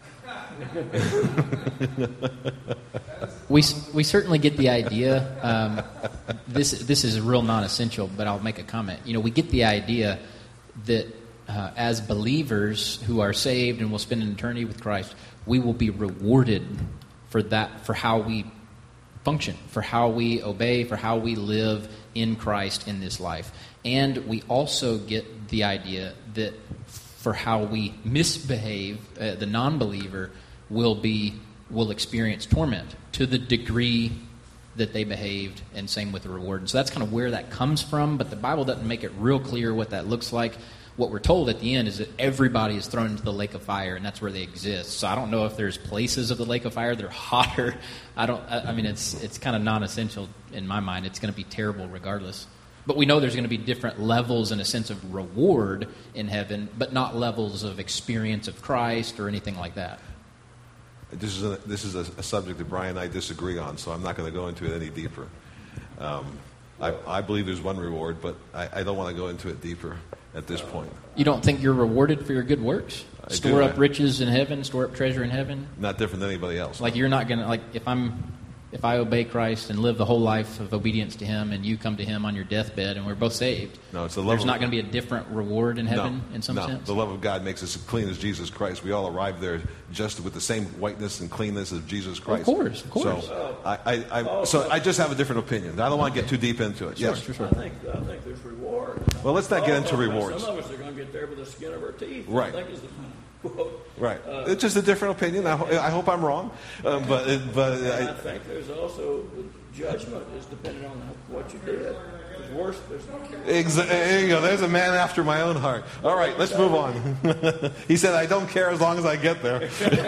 We we certainly get the idea. Um, this this is real non-essential, but I'll make a comment. You know, we get the idea that uh, as believers who are saved and will spend an eternity with Christ, we will be rewarded for that, for how we function, for how we obey, for how we live in Christ in this life. And we also get the idea that for how we misbehave, uh, the non-believer will be will experience torment to the degree that they behaved, and same with the reward. And so that's kind of where that comes from, but the Bible doesn't make it real clear what that looks like. What we're told at the end is that everybody is thrown into the lake of fire, and that's where they exist. So I don't know if there's places of the lake of fire that are hotter. I don't. I, I mean, it's it's kind of non-essential in my mind. It's going to be terrible regardless. But we know there's going to be different levels in a sense of reward in heaven, but not levels of experience of Christ or anything like that. This is a, this is a, a subject that Brian and I disagree on, so I'm not going to go into it any deeper. Um, I, I believe there's one reward, but I, I don't want to go into it deeper at this point. You don't think you're rewarded for your good works? I Store do. up riches in heaven, store up treasure in heaven? Not different than anybody else. Like you're not going to, like if I'm, if I obey Christ and live the whole life of obedience to Him, and you come to Him on your deathbed and we're both saved, No, it's the love there's of- not going to be a different reward in heaven no, in some no. sense? The love of God makes us as clean as Jesus Christ. We all arrive there just with the same whiteness and cleanness as Jesus Christ. Of course, of course. So I, I, I, so I just have a different opinion. I don't want to get too deep into it. yes. Sure, sure. I think I think there's reward. Well, let's not get into Some of us- rewards. Some of us are going to get there with the skin of our teeth. Right. I think is the quote. Right. Uh, it's just a different opinion. I, ho- I hope I'm wrong. Um, but it, but And I I, think there's also the judgment is dependent on what you did. There's worse. There's Exa- there you go. There's a man after my own heart. All right, let's move on. He said, I don't care as long as I get there.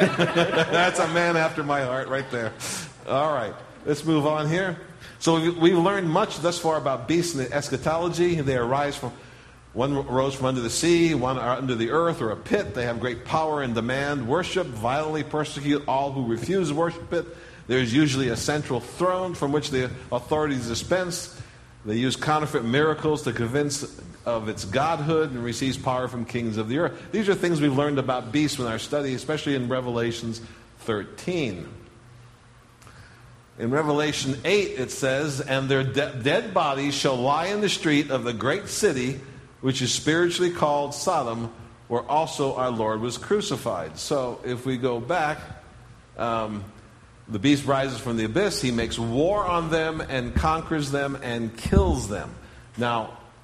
That's a man after my heart right there. All right, let's move on here. So we- we've learned much thus far about beasts and eschatology. They arise from, one rose from under the sea, one are under the earth or a pit. They have great power and demand worship, violently persecute all who refuse to worship it. There's usually a central throne from which the authorities dispense. They use counterfeit miracles to convince of its godhood and receives power from kings of the earth. These are things we've learned about beasts in our study, especially in Revelations thirteen. In Revelation eight, it says, and their de- dead bodies shall lie in the street of the great city, which is spiritually called Sodom, where also our Lord was crucified. So if we go back, um, the beast rises from the abyss. He makes war on them and conquers them and kills them. Now,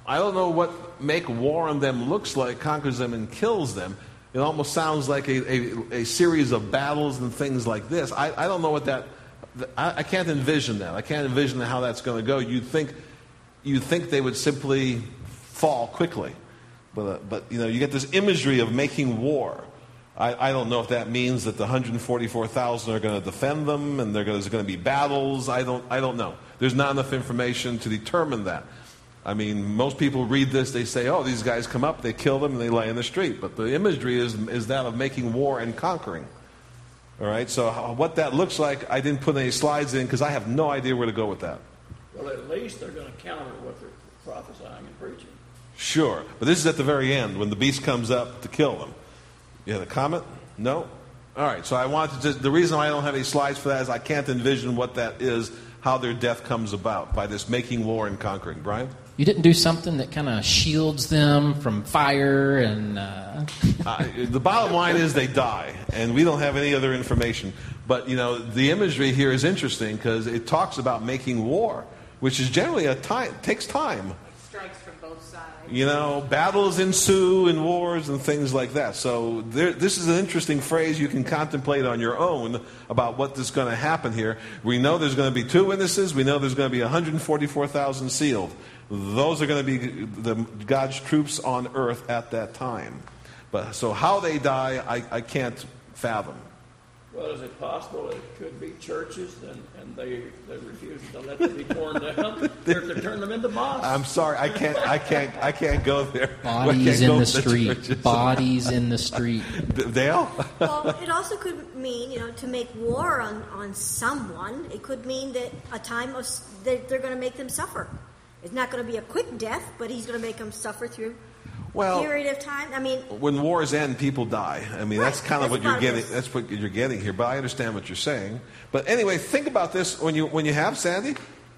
I don't know what make war on them looks like, conquers them and kills them. It almost sounds like a, a, a series of battles and things like this. I, I don't know what that... I, I can't envision that. I can't envision how that's going to go. You'd think, you'd think they would simply fall quickly. But, uh, but you know, you get this imagery of making war. I, I don't know if that means that the one hundred forty-four thousand are going to defend them and there there's going to be battles. I don't, I don't know. There's not enough information to determine that. I mean, most people read this, they say, oh, these guys come up, they kill them, and they lay in the street. But the imagery is, is that of making war and conquering. All right, so how, what that looks like, I didn't put any slides in because I have no idea where to go with that. Well, at least they're going to counter what they're prophesying and preaching. Sure, but this is at the very end when the beast comes up to kill them. You had a comment? No? All right, so I wanted to just, the reason why I don't have any slides for that is I can't envision what that is, how their death comes about by this making war and conquering. Brian? You didn't do something that kind of shields them from fire and... Uh... uh, the bottom line is they die, and we don't have any other information. But, you know, the imagery here is interesting because it talks about making war, which is generally a time, takes time. Strikes from both sides. You know, battles ensue and wars and things like that. So there, this is an interesting phrase you can contemplate on your own about what is going to happen here. We know there's going to be two witnesses. We know there's going to be one hundred forty-four thousand sealed. Those are going to be the, God's troops on earth at that time. But so how they die, I, I can't fathom. Well, is it possible it could be churches and, and they, they refuse to let them be torn down? They're to turn them into mosques. I'm sorry, I can't, I can't, I can't go there. Bodies in the street. Bodies in the street. Dale? Well, it also could mean, you know, to make war on, on someone. It could mean that a time of that they're going to make them suffer. It's not going to be a quick death, but he's going to make them suffer through well, a period of time. I mean, when wars end, people die. I mean, right, that's kind of that's what you're getting. This. That's what you're getting here. But I understand what you're saying. But anyway, think about this when you when you have Sandy.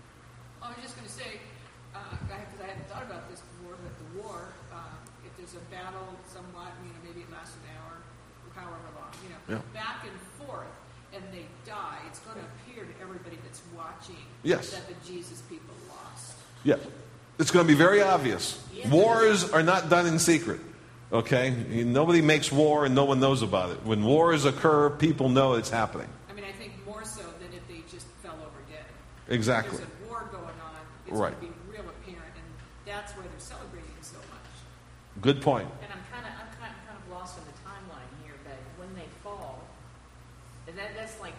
I was just going to say, because uh, I hadn't thought about this before, but the war, uh, if there's a battle, somewhat, you know, maybe it lasts an hour, or however long, you know, yeah. back and forth, and they die. It's going to appear to everybody that's watching yes. that the Jesus people lost. Yeah. It's going to be very obvious. Wars are not done in secret. Okay? Nobody makes war and no one knows about it. When wars occur, people know it's happening. I mean, I think more so than if they just fell over dead. Exactly. If there's a war going on, it's right. going to be real apparent, and that's why they're celebrating so much. Good point. And I'm kind of I'm kind of, kind of lost in the timeline here, but when they fall, and that that's like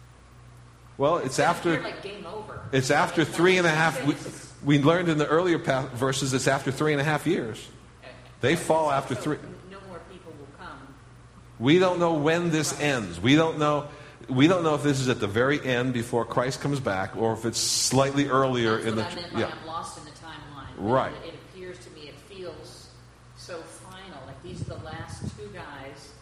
well, it's after like game over. It's after three and a half. We, we learned in the earlier verses it's after three and a half years. They fall after three. No more people will come. We don't know when this ends. We don't know. We don't know if this is at the very end before Christ comes back, or if it's slightly earlier That's in the. What I meant by yeah. I'm lost in the timeline. Right. It, it appears to me, it feels so final. Like these are the last two guys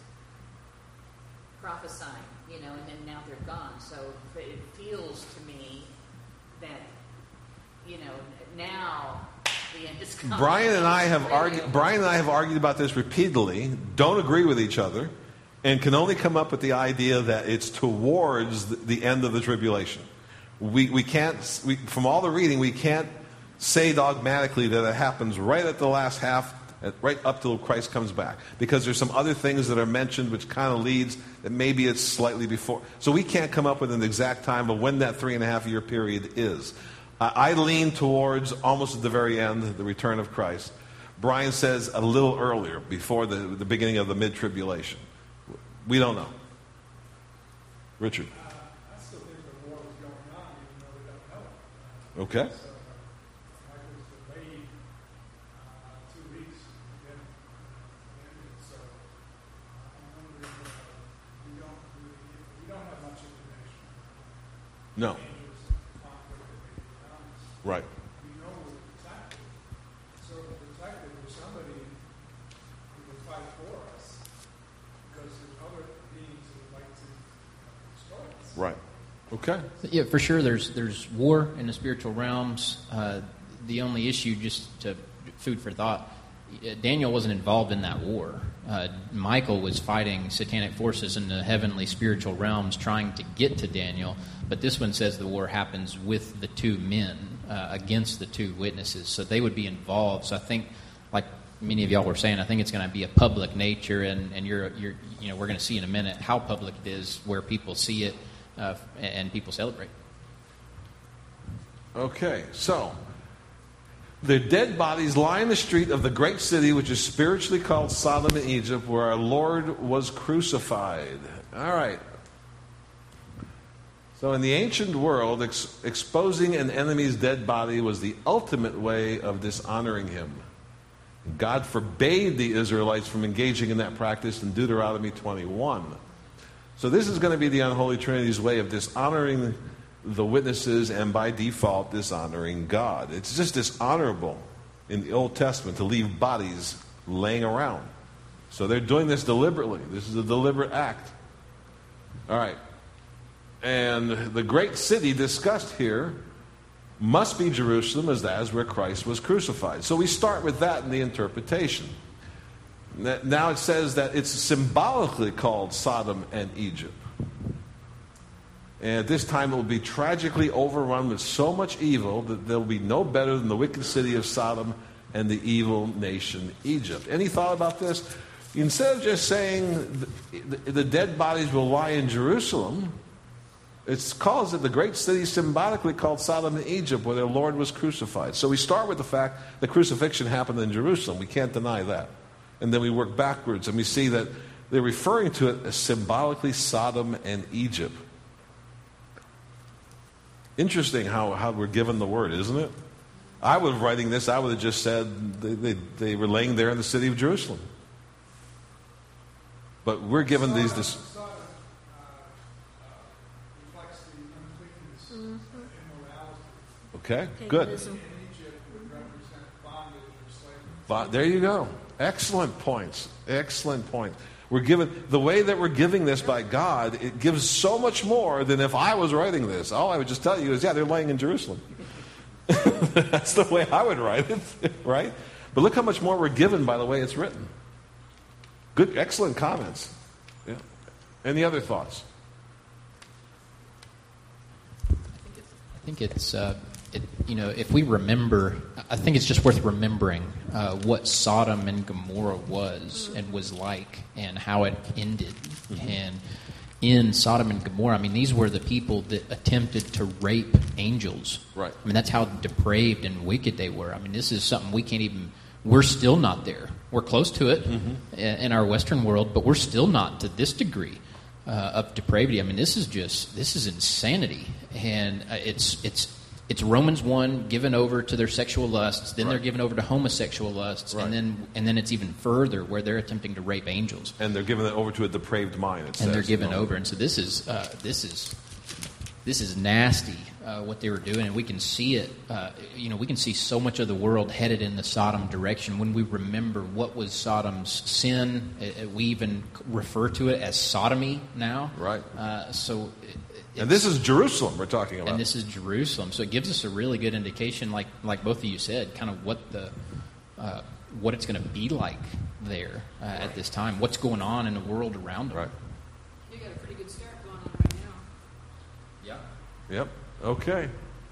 prophesying, you know, and then now they're gone. So it feels to me that, you know, now the end is coming. Brian and I have argued. Brian and I have argued about this repeatedly. Don't agree with each other, and can only come up with the idea that it's towards the, the end of the tribulation. We we can't. We, from all the reading, we can't say dogmatically that it happens right at the last half, at, right up till Christ comes back, because there's some other things that are mentioned which kind of leads that maybe it's slightly before. So we can't come up with an exact time of when that three and a half year period is. I lean towards almost at the very end, the return of Christ. Brian says a little earlier, before the, the beginning of the mid-tribulation. We don't know. Richard. Uh, I still think the war is going on, even though we don't know it. Uh, Okay. So, uh, like it was delayed uh, two weeks, and then uh, ended. So uh, I'm wondering, uh, we don't really, we don't have much information. No. Right. We know we're protected. So we're protected with somebody who will fight for us, because there's other beings who would like to destroy us. Right. Okay. Yeah, for sure. There's there's war in the spiritual realms. Uh, the only issue, just to food for thought, Daniel wasn't involved in that war. Uh, Michael was fighting satanic forces in the heavenly spiritual realms, trying to get to Daniel. But this one says the war happens with the two men uh, against the two witnesses. So they would be involved. So I think, like many of y'all were saying, I think it's going to be a public nature, and, and you're, you're, you know, we're going to see in a minute how public it is, where people see it uh, and people celebrate. Okay, so their dead bodies lie in the street of the great city, which is spiritually called Sodom and Egypt, where our Lord was crucified. All right. So in the ancient world, ex- exposing an enemy's dead body was the ultimate way of dishonoring him. God forbade the Israelites from engaging in that practice in Deuteronomy twenty-one. So this is going to be the unholy Trinity's way of dishonoring the witnesses and by default dishonoring God. It's just dishonorable in the Old Testament to leave bodies laying around. So they're doing this deliberately. This is a deliberate act. All right. And the great city discussed here must be Jerusalem, as that is where Christ was crucified. So we start with that in the interpretation. Now it says that it's symbolically called Sodom and Egypt. And at this time it will be tragically overrun with so much evil that there will be no better than the wicked city of Sodom and the evil nation Egypt. Any thought about this? Instead of just saying the dead bodies will lie in Jerusalem, it calls it the great city symbolically called Sodom and Egypt, where their Lord was crucified. So we start with the fact the crucifixion happened in Jerusalem. We can't deny that. And then we work backwards and we see that they're referring to it as symbolically Sodom and Egypt. Interesting how, how we're given the word, isn't it? I was writing this, I would have just said they, they, they were laying there in the city of Jerusalem. But we're given these... Dis- Okay, good. But there you go. Excellent points. Excellent point. We're given the way that we're giving this by God, it gives so much more than if I was writing this. All I would just tell you is, yeah, they're laying in Jerusalem. That's the way I would write it, right? But look how much more we're given by the way it's written. Good, excellent comments. Yeah. Any other thoughts? I think it's, uh, it, you know, if we remember, I think it's just worth remembering uh, what Sodom and Gomorrah was and was like and how it ended. Mm-hmm. And in Sodom and Gomorrah, I mean, these were the people that attempted to rape angels. Right. I mean, that's how depraved and wicked they were. I mean, this is something we can't even, we're still not there. We're close to it mm-hmm. in our Western world, but we're still not to this degree. Uh, of depravity. I mean, this is just this is insanity, and uh, it's it's it's Romans one given over to their sexual lusts, then right. they're given over to homosexual lusts, right. and then and then it's even further where they're attempting to rape angels, and they're given it over to a depraved mind. It and says, they're given you know. over, and so this is uh, this is this is nasty uh, what they were doing, and we can see it. Uh, you know, we can see so much of the world headed in the Sodom direction when we remember what was Sodom's sin. It, it, we even refer to it as sodomy now. Right. Uh, so, it, and this is Jerusalem we're talking about. And this is Jerusalem. So it gives us a really good indication, like like both of you said, kind of what the uh, what it's going to be like there uh, right. at this time. What's going on in the world around them. Right. You got a pretty good start going on right now. Yeah. Yep. Okay.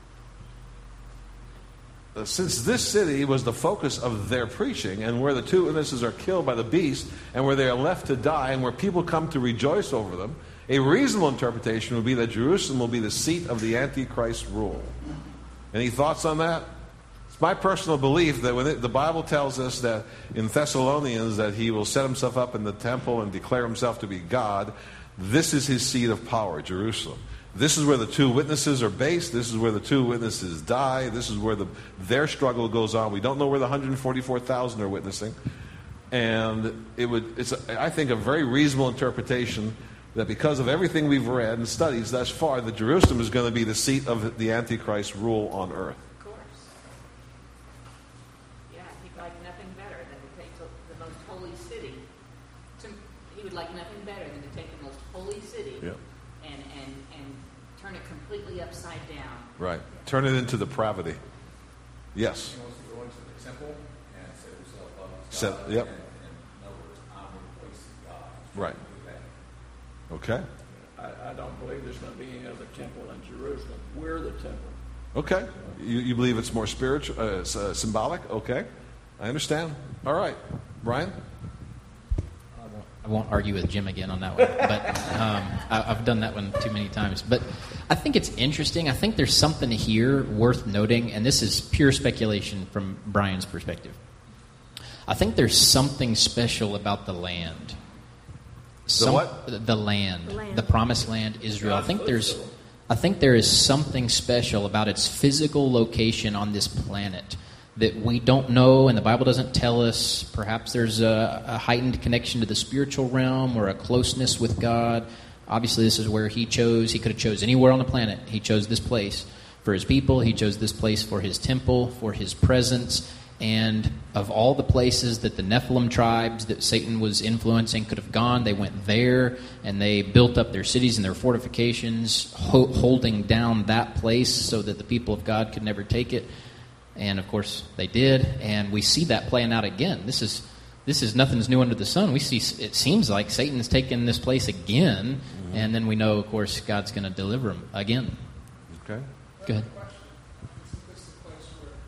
Uh, since this city was the focus of their preaching, and where the two witnesses are killed by the beast, and where they are left to die, and where people come to rejoice over them, a reasonable interpretation would be that Jerusalem will be the seat of the Antichrist rule. Any thoughts on that? It's my personal belief that when it, the Bible tells us that in Thessalonians that he will set himself up in the temple and declare himself to be God, this is his seat of power, Jerusalem. This is where the two witnesses are based. This is where the two witnesses die. This is where the, their struggle goes on. We don't know where the one hundred forty-four thousand are witnessing. And it would, it's, a, I think, a very reasonable interpretation that because of everything we've read and studied thus far, that Jerusalem is going to be the seat of the Antichrist rule on earth. Of course. Yeah, he'd like nothing better than to take the, the most holy city. To, he would like nothing better than to take the most holy city yeah. and, and, and turn it completely upside down. Right. Turn it into depravity. Yes. He wants to go into the temple and set himself up as Set, God. yep. And, and in other words, I'm replacing God. Right. Okay. I, I don't believe there's going to be any other temple in Jerusalem. We're the temple. Okay. You, you believe it's more spiritual, uh, s- uh, symbolic? Okay. I understand. All right. Brian? I won't argue with Jim again on that one, but um, I, I've done that one too many times. But I think it's interesting. I think there's something here worth noting, and this is pure speculation from Brian's perspective. I think there's something special about the land. Some, what? The land, The land. the promised land, Israel. I think there's, I think there is something special about its physical location on this planet that we don't know and the Bible doesn't tell us. Perhaps there's a, a heightened connection to the spiritual realm or a closeness with God. Obviously, this is where he chose. He could have chose anywhere on the planet. He chose this place for his people. He chose this place for his temple, for his presence. And of all the places that the Nephilim tribes that Satan was influencing could have gone, they went there and they built up their cities and their fortifications, ho- holding down that place so that the people of God could never take it. And of course, they did, and we see that playing out again. This is this is nothing's new under the sun. We see it seems like Satan's taken this place again, mm-hmm. and then we know, of course, God's going to deliver him again. Okay. Go ahead. Isn't this the place where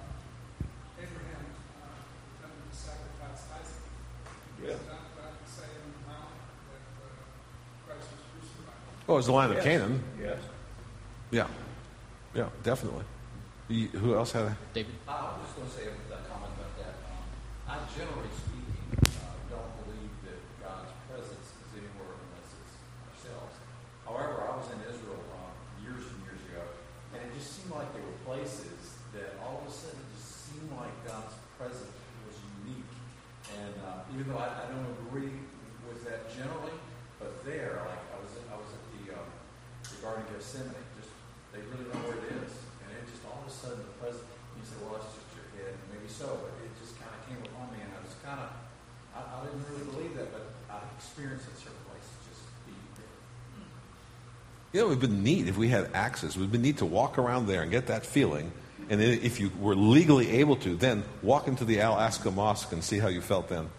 uh, Abraham uh, attempted to sacrifice Isaac? Yeah. Is that that the same mountain that uh, Christ was crucified? Oh, it's the land of Yes. Canaan. Yes. Yeah. Yeah, definitely. You, who else had a... David? I was just going to say a comment about that. Um, I generally speaking uh, don't believe that God's presence is anywhere unless it's ourselves. However, I was in Israel um, years and years ago, and it just seemed like there were places that all of a sudden it just seemed like God's presence was unique. And uh, even though I, I don't agree with that generally, but there, like I was, I was at the um, the Garden of Gethsemane. Just they really know where it is. All of a sudden, the president, you said, well, that's just your head. Maybe so, but it just kind of came upon me, and I was kind of, I, I didn't really believe that, but I experienced it certain places just being there. You know, it would be neat if we had access. It would be neat to walk around there and get that feeling. And then if you were legally able to, then walk into the Al-Aqsa Mosque and see how you felt then.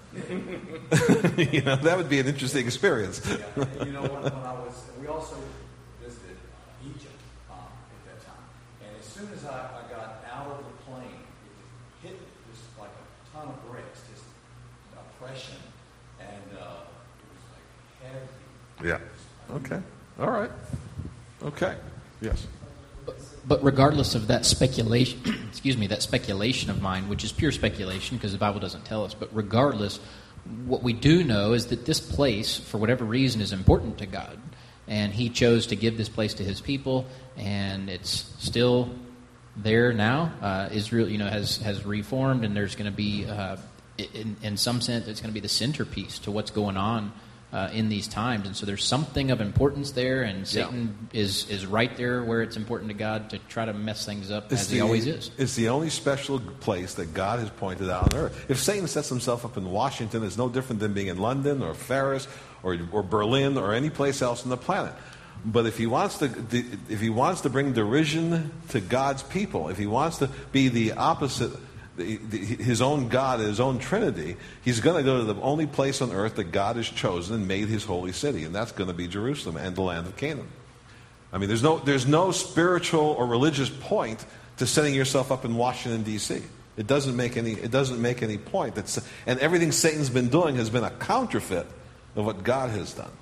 You know, that would be an interesting experience. Yeah. And you know, when, when I was, we also visited uh, Egypt um, at that time. And as soon as I, I got out of the plane, it hit just like a ton of bricks, just oppression. And uh, it was like heavy. Yeah. Okay. All right. Okay. Yes. But regardless of that speculation, excuse me, that speculation of mine, which is pure speculation because the Bible doesn't tell us, but regardless, what we do know is that this place, for whatever reason, is important to God. And he chose to give this place to his people, and it's still there now. Uh, Israel, you know, has, has reformed, and there's going to be, uh, in, in some sense, it's going to be the centerpiece to what's going on Uh, in these times. And so there's something of importance there, and Satan yeah. is is right there where it's important to God to try to mess things up, it's as the, he always is. It's the only special place that God has pointed out on earth. If Satan sets himself up in Washington, it's no different than being in London or Paris or, or Berlin or any place else on the planet. But if he wants to, if he wants to bring derision to God's people, if he wants to be the opposite, The, the, his own God, his own Trinity, he's going to go to the only place on earth that God has chosen and made his holy city, and that's going to be Jerusalem and the land of Canaan. I mean, there's no, there's no spiritual or religious point to setting yourself up in Washington, D C It doesn't make any, it doesn't make any point. That's, and everything Satan's been doing has been a counterfeit of what God has done.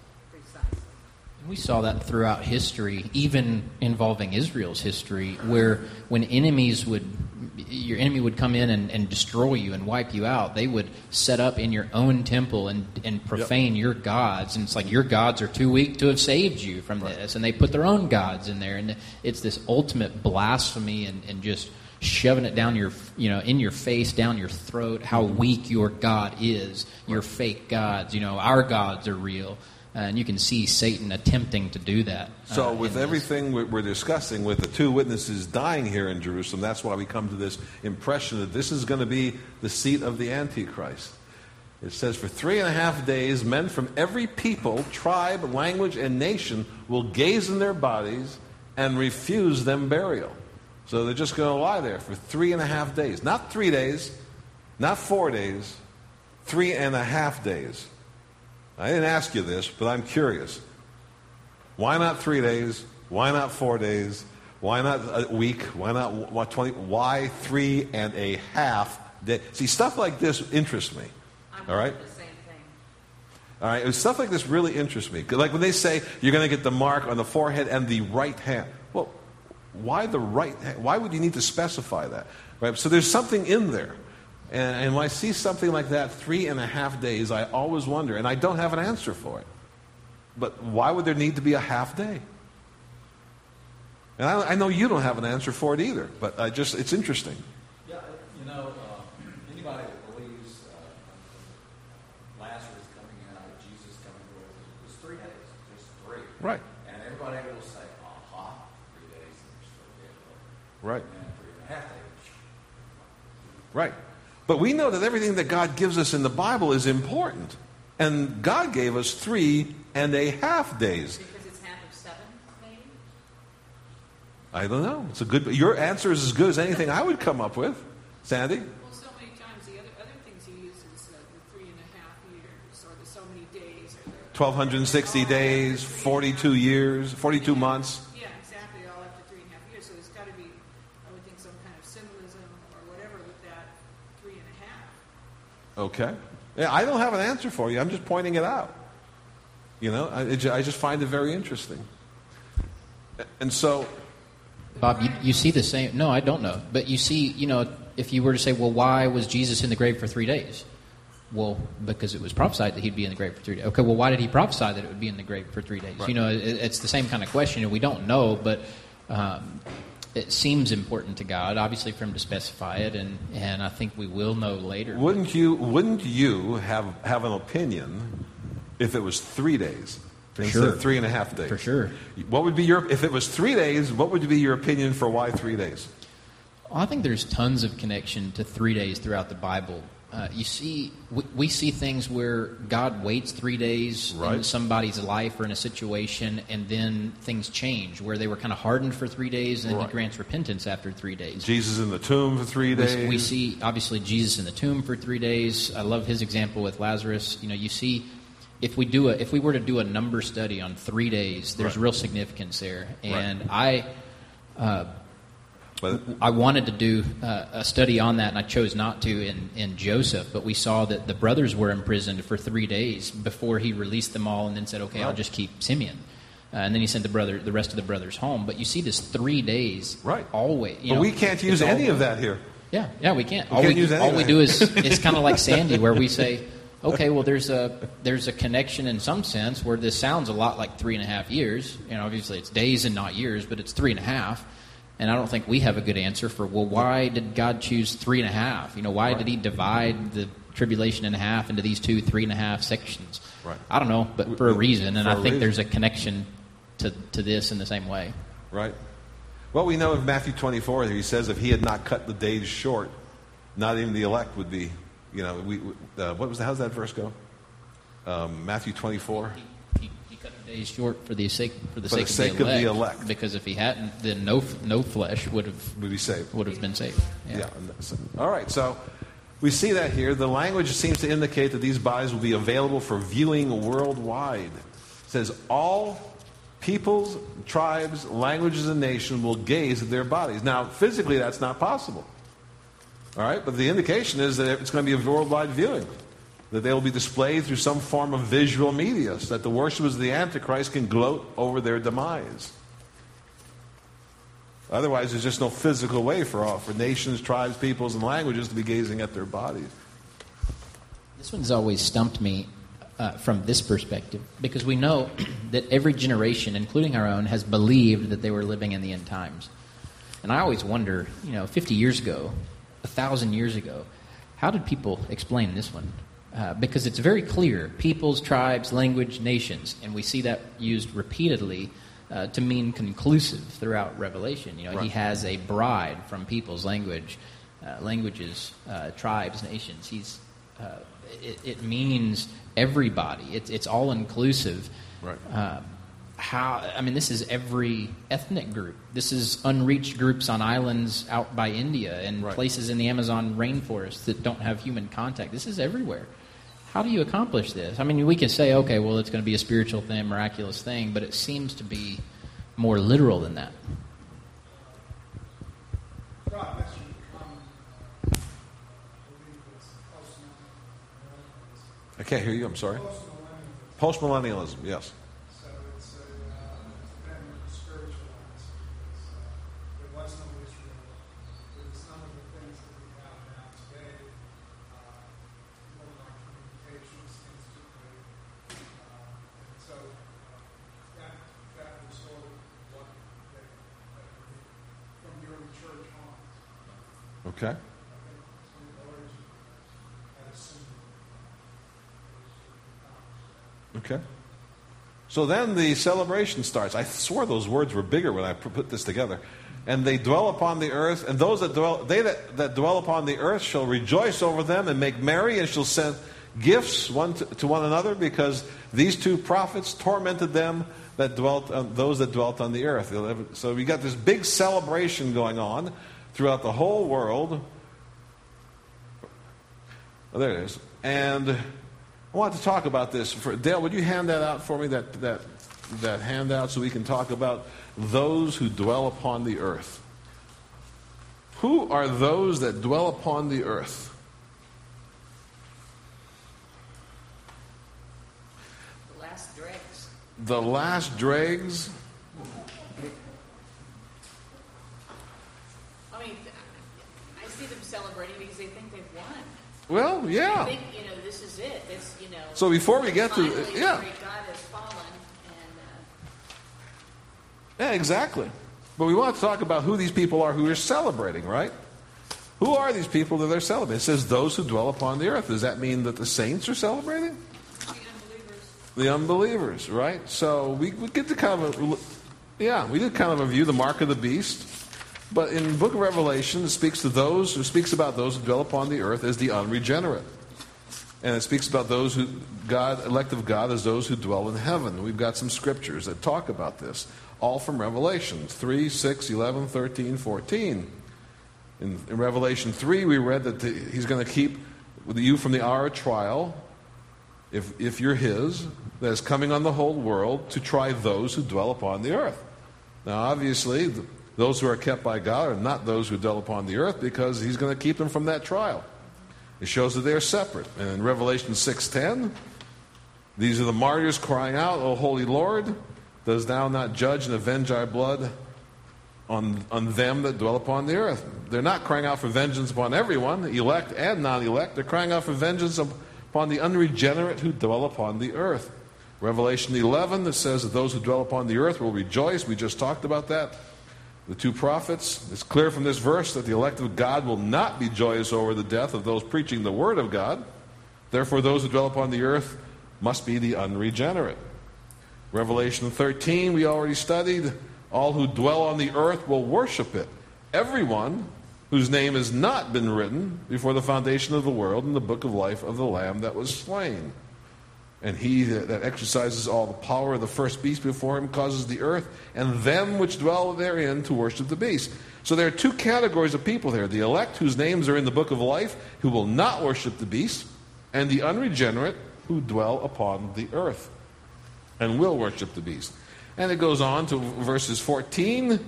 We saw that throughout history, even involving Israel's history, where when enemies would, your enemy would come in and, and destroy you and wipe you out, they would set up in your own temple and, and profane yep. your gods. And it's like your gods are too weak to have saved you from right. this. And they put their own gods in there. And it's this ultimate blasphemy and, and just shoving it down your, you know, in your face, down your throat, how weak your God is, your fake gods. You know, our gods are real. Uh, and you can see Satan attempting to do that. So uh, with everything we're discussing, with the two witnesses dying here in Jerusalem, that's why we come to this impression that this is going to be the seat of the Antichrist. It says, for three and a half days, men from every people, tribe, language, and nation will gaze in their bodies and refuse them burial. So they're just going to lie there for three and a half days. Not three days, not four days, three and a half days. I didn't ask you this, but I'm curious. Why not three days? Why not four days? Why not a week? Why not what twenty? Why three and a half day? See, stuff like this interests me. I'm all right. The same thing. All right. Stuff like this really interests me. Like when they say you're going to get the mark on the forehead and the right hand. Well, why the right hand? Why would you need to specify that? Right. So there's something in there. And, and when I see something like that, three and a half days, I always wonder, and I don't have an answer for it. But why would there need to be a half day? And I, I know you don't have an answer for it either, but I just, it's interesting. Yeah, you know, uh, anybody that believes uh, Lazarus coming out, Jesus coming forth, it was three days, just three. Right. And everybody will say, aha, three days, and they're still dead. Right. And three and a half days. Right. But we know that everything that God gives us in the Bible is important. And God gave us three and a half days. Because it's half of seven, maybe? I don't know. It's a good. Your answer is as good as anything I would come up with, Sandy. Well, so many times the other other things he uses, uh, the three and a half years, or the so many days, or the twelve sixty days, forty-two years, forty-two months. Yeah, exactly. All up to three and a half years. So there's got to be, I would think, some kind of symbolism or whatever with that three and a half. Okay. Yeah, I don't have an answer for you. I'm just pointing it out. You know, I, it, I just find it very interesting. And so, Bob, you, you see the same. No, I don't know. But you see, you know, if you were to say, well, why was Jesus in the grave for three days? Well, because it was prophesied that he'd be in the grave for three days. Okay, well, why did he prophesy that it would be in the grave for three days? Right. You know, it, it's the same kind of question, and we don't know, but um, it seems important to God, obviously, for him to specify it, and, and I think we will know later. wouldn't you wouldn't you have have an opinion if it was three days instead sure. of three and a half days? For sure. What would be your if it was three days? What would be your opinion for why three days? I think there's tons of connection to three days throughout the Bible. Uh, you see, we, we see things where God waits three days Right. in somebody's life or in a situation, and then things change, where they were kind of hardened for three days, and then Right. he grants repentance after three days. Jesus in the tomb for three We, days. we see, obviously, Jesus in the tomb for three days. I love his example with Lazarus. You know, you see, if we do a, if we were to do a number study on three days, there's Right. real significance there. And Right. I, uh, But I wanted to do uh, a study on that, and I chose not to in, in Joseph. But we saw that the brothers were imprisoned for three days before he released them all, and then said, "Okay, I'll Right. just keep Simeon." Uh, and then he sent the brother, the rest of the brothers home. But you see this three days, Right. Always, you but know, we can't use it's any all- of that here. Yeah, yeah, we can't. We all can't we, use any all of we that. do is it's kind of like Sandy, where we say, "Okay, well, there's a there's a connection in some sense where this sounds a lot like three and a half years. You know, obviously it's days and not years, but it's three and a half." And I don't think we have a good answer for, well, why did God choose three and a half? You know, why Right. did he divide the tribulation in half into these two three and a half sections? Right. I don't know, but for a reason, and For I a think reason. there's a connection to, to this in the same way. Right? Well, we know in Matthew twenty-four, he says if he had not cut the days short, not even the elect would be, you know, we, uh, what was the, how's that verse go? Um, Matthew twenty-four. He, he cut the days short for the sake for the For sake, the sake of, the of the elect, elect. Because if he hadn't, then no no flesh would have Would be saved. would have been saved. Yeah. and that's- All right. So we see that here. The language seems to indicate that these bodies will be available for viewing worldwide. It says all peoples, tribes, languages, and nations will gaze at their bodies. Now, physically, that's not possible. All right. But the indication is that it's going to be a worldwide viewing. That they will be displayed through some form of visual media, so that the worshippers of the Antichrist can gloat over their demise. Otherwise, there's just no physical way for all, for nations, tribes, peoples, and languages to be gazing at their bodies. This one's always stumped me uh, from this perspective, because we know that every generation, including our own, has believed that they were living in the end times. And I always wonder, you know, fifty years ago, a thousand years ago, how did people explain this one? Uh, because it's very clear, peoples, tribes, language, nations, and we see that used repeatedly uh, to mean conclusive throughout Revelation. You know, Right. he has a bride from peoples, language, uh, languages, uh, tribes, nations. He's uh, it, it means everybody. It's it's all inclusive. Right. Um, how I mean, this is every ethnic group. This is unreached groups on islands out by India and Right. places in the Amazon rainforest that don't have human contact. This is everywhere. How do you accomplish this? I mean, we can say, okay, well, it's going to be a spiritual thing, miraculous thing, but it seems to be more literal than that. can't hear you. I'm sorry. Post-millennialism. Postmillennialism, yes. So it's a, uh, it's been spiritualized. It's, uh, there was no Israel. There was some of the things that we have now today. Uh, one of our communications instantly. Uh, and so uh, that that was sort of what they, uh, from the early church on. Okay. I think some of the origin had a similar. Okay. So then the celebration starts. I swore those words were bigger when I put this together. And they dwell upon the earth, and those that dwell, they that, that dwell upon the earth shall rejoice over them and make merry, and shall send gifts one to, to one another, because these two prophets tormented them that dwelt, uh, those that dwelt on the earth. So we got this big celebration going on throughout the whole world. Oh, there it is. And I want to talk about this. For, Dale, would you hand that out for me, that, that, that handout, so we can talk about those who dwell upon the earth? Who are those that dwell upon the earth? The last dregs. The last dregs? I mean, I see them celebrating because they think they've won. Well, yeah. They think, you know, this is it. This, you know. So before we get to- finally, yeah. the great God has fallen, and uh, Yeah, exactly. But we want to talk about who these people are who are celebrating, right? Who are these people that they're celebrating? It says those who dwell upon the earth. Does that mean that the saints are celebrating? The unbelievers. The unbelievers, right? So we, we get to kind of, a, yeah, we did kind of review the mark of the beast. But in the book of Revelation, it speaks to those, who speaks about those who dwell upon the earth as the unregenerate. And it speaks about those who, God, elect of God, as those who dwell in heaven. We've got some scriptures that talk about this, all from Revelation three, six, eleven, thirteen, fourteen. In, in Revelation three, we read that the, he's going to keep you from the hour of trial, if, if you're his, that is coming on the whole world to try those who dwell upon the earth. Now, obviously, the, those who are kept by God are not those who dwell upon the earth, because he's going to keep them from that trial. It shows that they are separate. And in Revelation six ten, these are the martyrs crying out, O holy Lord, dost thou not judge and avenge our blood on, on them that dwell upon the earth? They're not crying out for vengeance upon everyone, elect and non-elect. They're crying out for vengeance upon the unregenerate who dwell upon the earth. Revelation eleven, that says that those who dwell upon the earth will rejoice. We just talked about that. The two prophets, it's clear from this verse that the elect of God will not be joyous over the death of those preaching the word of God. Therefore, those who dwell upon the earth must be the unregenerate. Revelation thirteen, we already studied. All who dwell on the earth will worship it. Everyone whose name has not been written before the foundation of the world in the book of life of the Lamb that was slain. And he that exercises all the power of the first beast before him causes the earth and them which dwell therein to worship the beast. So there are two categories of people here. The elect, whose names are in the book of life, who will not worship the beast, and the unregenerate, who dwell upon the earth and will worship the beast. And it goes on to verses fourteen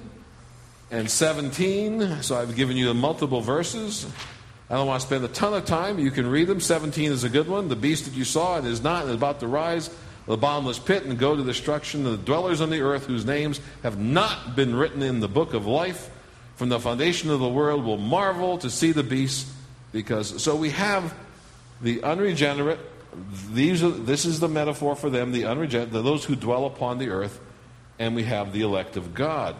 and seventeen. So I've given you the multiple verses. I don't want to spend a ton of time. You can read them. seventeen is a good one. The beast that you saw and is not and is about to rise, the bottomless pit, and go to destruction. The dwellers on the earth whose names have not been written in the book of life from the foundation of the world will marvel to see the beast. Because so we have the unregenerate. These are, this is the metaphor for them, the unregenerate, those who dwell upon the earth, and we have the elect of God.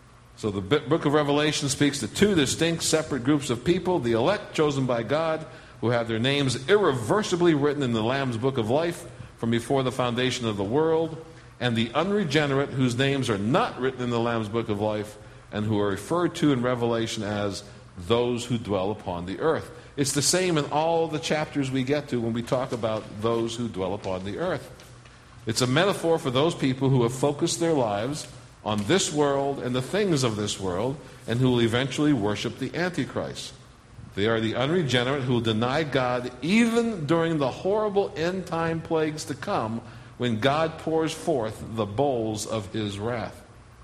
So the book of Revelation speaks to two distinct, separate groups of people: the elect chosen by God, who have their names irreversibly written in the Lamb's book of life from before the foundation of the world, and the unregenerate, whose names are not written in the Lamb's book of life, and who are referred to in Revelation as those who dwell upon the earth. It's the same in all the chapters we get to when we talk about those who dwell upon the earth. It's a metaphor for those people who have focused their lives on this world and the things of this world, and who will eventually worship the Antichrist. They are the unregenerate who will deny God even during the horrible end-time plagues to come, when God pours forth the bowls of his wrath.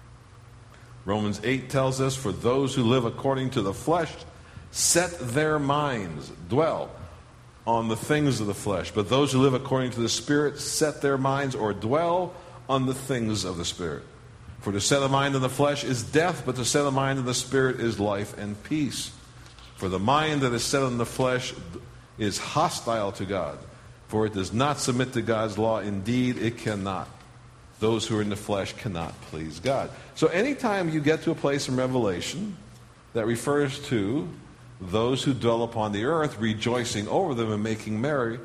Romans eight tells us, for those who live according to the flesh set their minds, dwell on the things of the flesh, but those who live according to the Spirit set their minds or dwell on the things of the Spirit. For to set a mind on the flesh is death, but to set a mind on the Spirit is life and peace. For the mind that is set on the flesh is hostile to God, for it does not submit to God's law. Indeed, it cannot. Those who are in the flesh cannot please God. So anytime you get to a place in Revelation that refers to those who dwell upon the earth, rejoicing over them and making merry,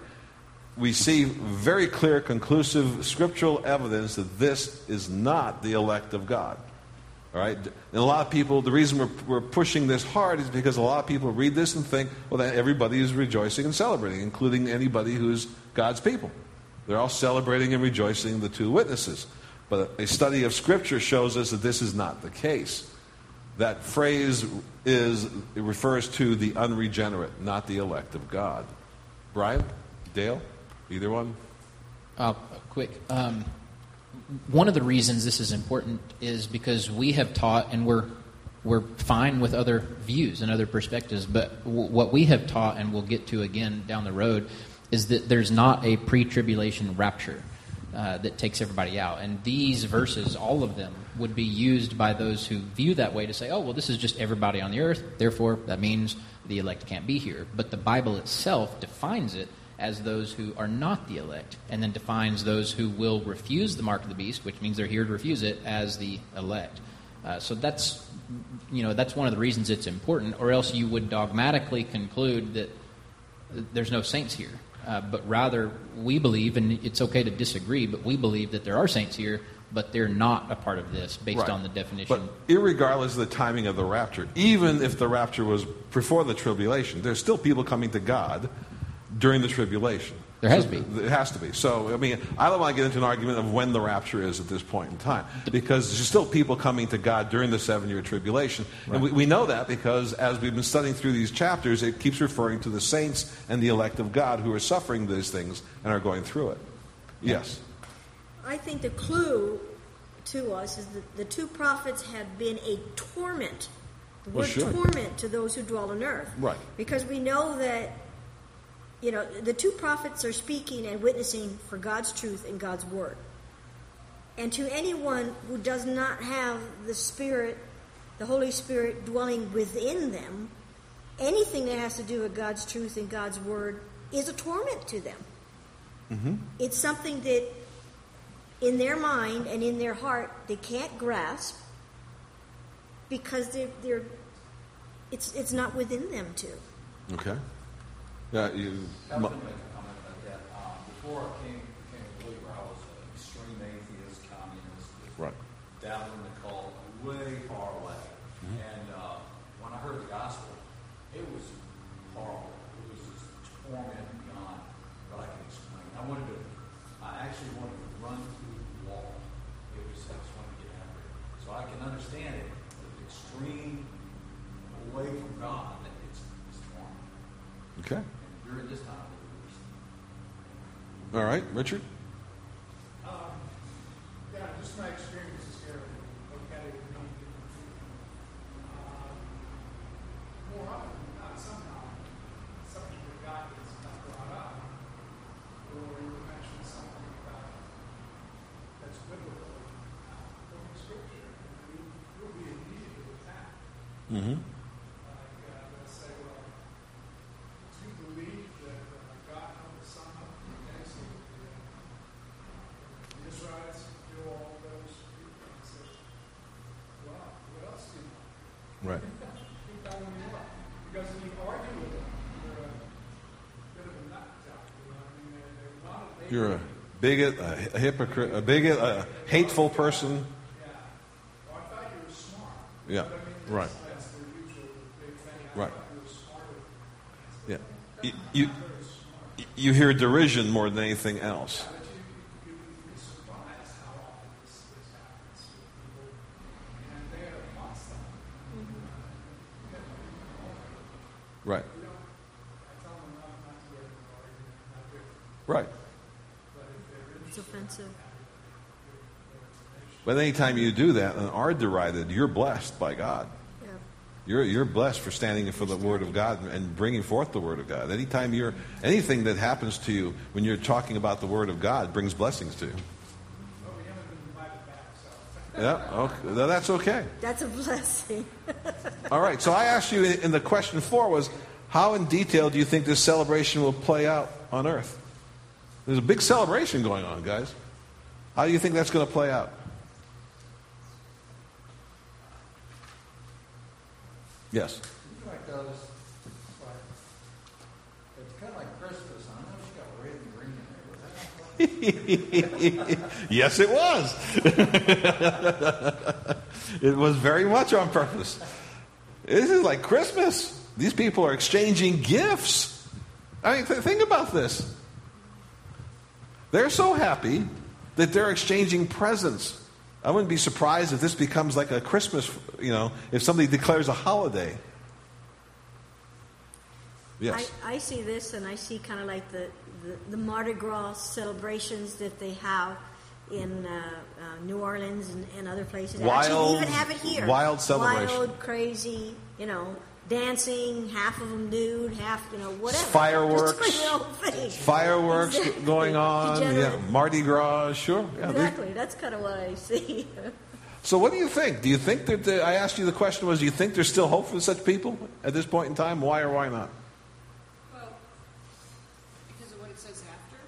we see very clear, conclusive scriptural evidence that this is not the elect of God. All right? And a lot of people, the reason we're, we're pushing this hard is because a lot of people read this and think, well, then everybody is rejoicing and celebrating, including anybody who's God's people. They're all celebrating and rejoicing, the two witnesses. But a study of Scripture shows us that this is not the case. That phrase is, it refers to the unregenerate, not the elect of God. Brian? Dale? Either one? Uh, quick. Um, one of the reasons this is important is because we have taught, and we're we're fine with other views and other perspectives, but w- what we have taught, and we'll get to again down the road, is that there's not a pre-tribulation rapture uh, that takes everybody out. And these verses, all of them, would be used by those who view that way to say, oh, well, this is just everybody on the earth, therefore that means the elect can't be here. But the Bible itself defines it as those who are not the elect, and then defines those who will refuse the mark of the beast, which means they're here to refuse it, as the elect. Uh, so that's, you know, that's one of the reasons it's important, or else you would dogmatically conclude that there's no saints here. Uh, but rather, we believe, and it's okay to disagree, but we believe that there are saints here, but they're not a part of this based Right. on the definition. But irregardless of the timing of the rapture, even if the rapture was before the tribulation, there's still people coming to God during the tribulation. There has So to be. It has to be. So, I mean, I don't want to get into an argument of when the rapture is at this point in time, because there's still people coming to God during the seven-year tribulation. Right. And we, we know that because as we've been studying through these chapters, it keeps referring to the saints and the elect of God who are suffering these things and are going through it. Yes. I think the clue to us is that the two prophets have been a torment. The Well, word sure. torment to those who dwell on earth. Right. Because we know that, you know, the two prophets are speaking and witnessing for God's truth and God's word. And to anyone who does not have the Spirit, the Holy Spirit dwelling within them, anything that has to do with God's truth and God's word is a torment to them. Mm-hmm. It's something that in their mind and in their heart they can't grasp because they're, they're it's it's not within them to. Okay. Yeah, you... I was going to make a comment about that. Um, before I came, became a believer, I was an extreme atheist, communist, just Right. down in the cult, way far away. Mm-hmm. And uh, when I heard the gospel, it was horrible. It was just torment beyond what I can explain. I wanted to, I actually wanted to run through the wall. It was, I just wanted to get out of it. So I can understand it, the extreme away from God, that it's, it's torment. Okay. During this time of the years. All right. Richard? Um, yeah, just my experiences here. Okay, with many different people. Uh, more often than not, somehow, something that God has not brought up, or you mention something about that's biblical uh, from the Scripture, and we will be immediately attacked. Mm-hmm. Like, uh, let's say, well, do you believe that uh, God held the sun up from the day so that the, uh, the Israelites could do all those people? And say, well, what else do you know? Right. Keep telling me what. Because when you argue with them, you're a bit of a nut job. You know what I mean? They're, they're not a they You're a bigot, a hypocrite, a bigot, a hateful person. Yeah. Well, I thought you were smart. Yeah. But I mean, that's, Right. that's their usual big thing. I Right. thought you were smarter. Yeah. You, you, you hear derision more than anything else. But you, you, you'd be surprised how often this, this happens with people, and they are hostile. Right. You know, I tell them not, not to get into an argument, not to, Right. but if they're It's interested, offensive. But anytime you do that and are derided, you're blessed by God. Yeah. You're, you're blessed for standing for the Word of God and bringing forth the Word of God. Anytime you're, anything that happens to you when you're talking about the Word of God brings blessings to you. Well, we haven't been invited back, so. Yeah, okay. Well, that's okay. That's a blessing. All right, so I asked you in the question four was, how in detail do you think this celebration will play out on earth? There's a big celebration going on, guys. How do you think that's going to play out? Yes. Like those, like, it's kind of like Christmas. I know she got red and green in there. Was that Yes, it was. It was very much on purpose. This is like Christmas. These people are exchanging gifts. I mean, th- think about this. They're so happy that they're exchanging presents. I wouldn't be surprised if this becomes like a Christmas, you know, if somebody declares a holiday. Yes. I, I see this, and I see kind of like the, the, the Mardi Gras celebrations that they have in uh, uh, New Orleans and, and other places. Wild, Actually, even have it here. Wild celebration. Wild, crazy, you know, dancing, half of them nude, half, you know, whatever. Fireworks. Just doing the whole thing. Fireworks Exactly. going on. Yeah, Degenerate. Mardi Gras, sure. Yeah, they- Exactly. That's kind of what I see. So what do you think? Do you think that, the, I asked you the question was, do you think there's still hope for such people at this point in time? Why or why not? Well, because of what it says after.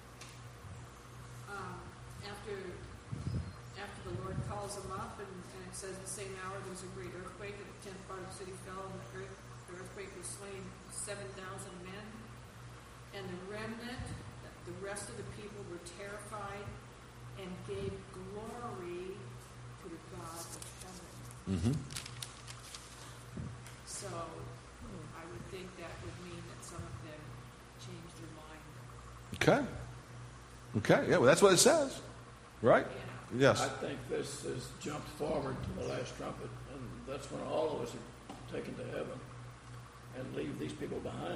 Um, after, after the Lord calls them up, and, and it says the same hour there was a great earthquake, and the tenth part of the city fell, and the, earth, the earthquake was slain seven thousand men. And the remnant, the rest of the people were terrified and gave glory to the God of heaven. Mm-hmm. So I would think that would mean that some of them changed their mind. Okay. Okay. Yeah, well, that's what it says. Right? Yes. I think this has jumped forward to the last trumpet, and that's when all of us are taken to heaven and leave these people behind.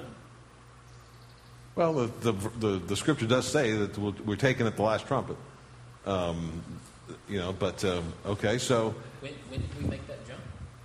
Well, the, the the the scripture does say that we'll, we're taken at the last trumpet. Um, you know, but um, okay, so When, when did we make that jump?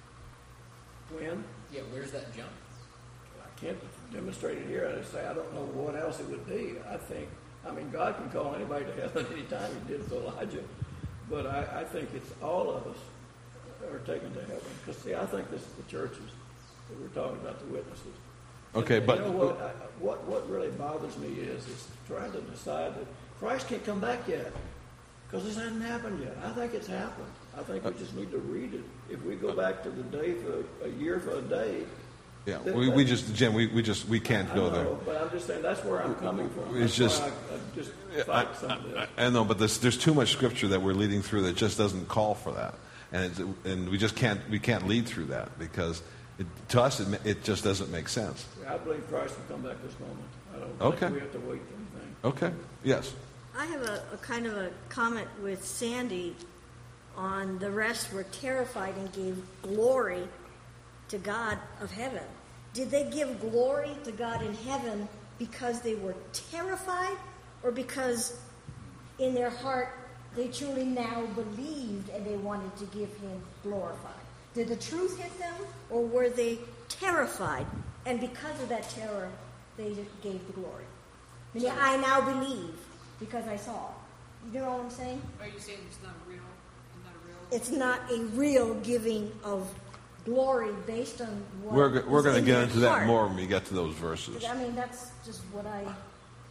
When? Yeah, where's that jump? I can't demonstrate it here. I just say I don't know what else it would be. I think, I mean, God can call anybody to heaven anytime. He did for Elijah. But I, I think it's all of us are taken to heaven. Because, see, I think this is the churches that we're talking about, the witnesses. okay, And but you know what, I, what? What really bothers me is is trying to decide that Christ can't come back yet because this hasn't happened yet. I think it's happened. I think we just need to read it. If we go back to the day for a year for a day, yeah, then we, that- we just Jim, we, we just we can't I go know, there. but I'm just saying that's where I'm coming from. It's That's just- why I, I just I, fight some of this. I, I know, but this, there's too much scripture that we're leading through that just doesn't call for that, and it's, and we just can't we can't lead through that because it, to us it, ma- it just doesn't make sense. I believe Christ will come back this moment. I don't Okay. think we have to wait for anything. Okay. Yes. I have a, a kind of a comment with Sandy on the rest were terrified and gave glory to God of heaven. Did they give glory to God in heaven because they were terrified or because in their heart they truly now believed and they wanted to give him glorified? Did the truth hit them or were they terrified and because of that terror they gave the glory? Meaning, I now believe because I saw. You know what I'm saying? Are you saying it's not real? Not a real? It's not a real giving of glory based on what We're go- we're was going to in get their into that heart. more when we get to those verses. I mean, that's just what I, you know,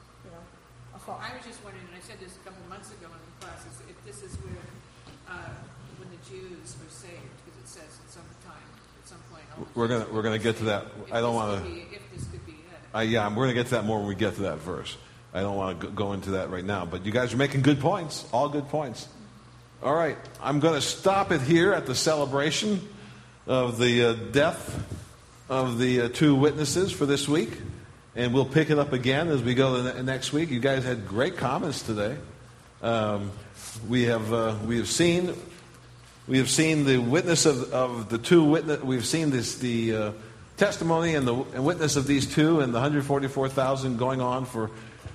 I thought. I was just wondering, and I said this a couple months ago in the classes, if this is where, uh, when the Jews were saved, because it says at some time, at some point. all the We're Jews gonna we're gonna were get to that. saved. I don't If this want could to. be- If this could be it. Uh, yeah, we're going to get to that more when we get to that verse. I don't want to go into that right now. But you guys are making good points. All good points. All right. I'm going to stop it here at the celebration of the uh, death of the uh, two witnesses for this week. And we'll pick it up again as we go the ne- next week. You guys had great comments today. Um, we have uh, we have seen we have seen the witness of, of the two witness. We've seen this the uh, testimony and the and witness of these two and the one hundred forty-four thousand going on for